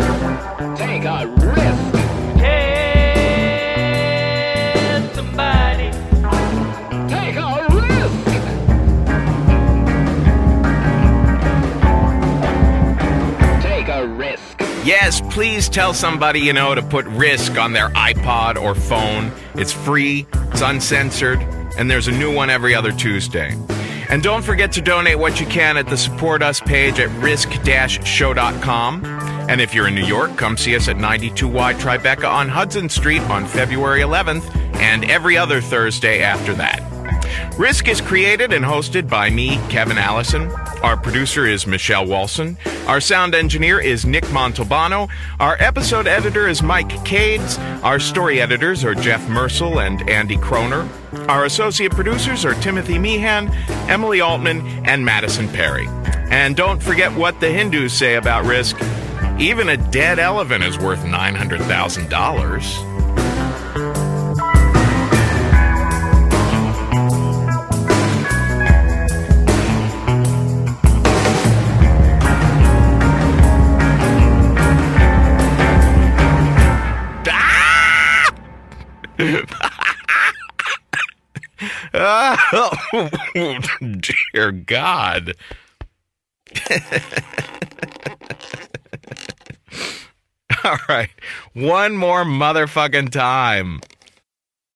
for Risk. Yes, please tell somebody you know to put Risk on their iPod or phone. It's free, it's uncensored, and there's a new one every other Tuesday. And don't forget to donate what you can at the Support Us page at risk dash show dot com. And if you're in New York, come see us at ninety-two Y Tribeca on Hudson Street on February eleventh and every other Thursday after that. Risk is created and hosted by me, Kevin Allison. Our producer is Michelle Walson. Our sound engineer is Nick Montalbano. Our episode editor is Mike Cades. Our story editors are Jeff Mersel and Andy Kroner. Our associate producers are Timothy Meehan, Emily Altman, and Madison Perry. And don't forget what the Hindus say about Risk. Even a dead elephant is worth nine hundred thousand dollars. Oh, dear God. All right. One more motherfucking time.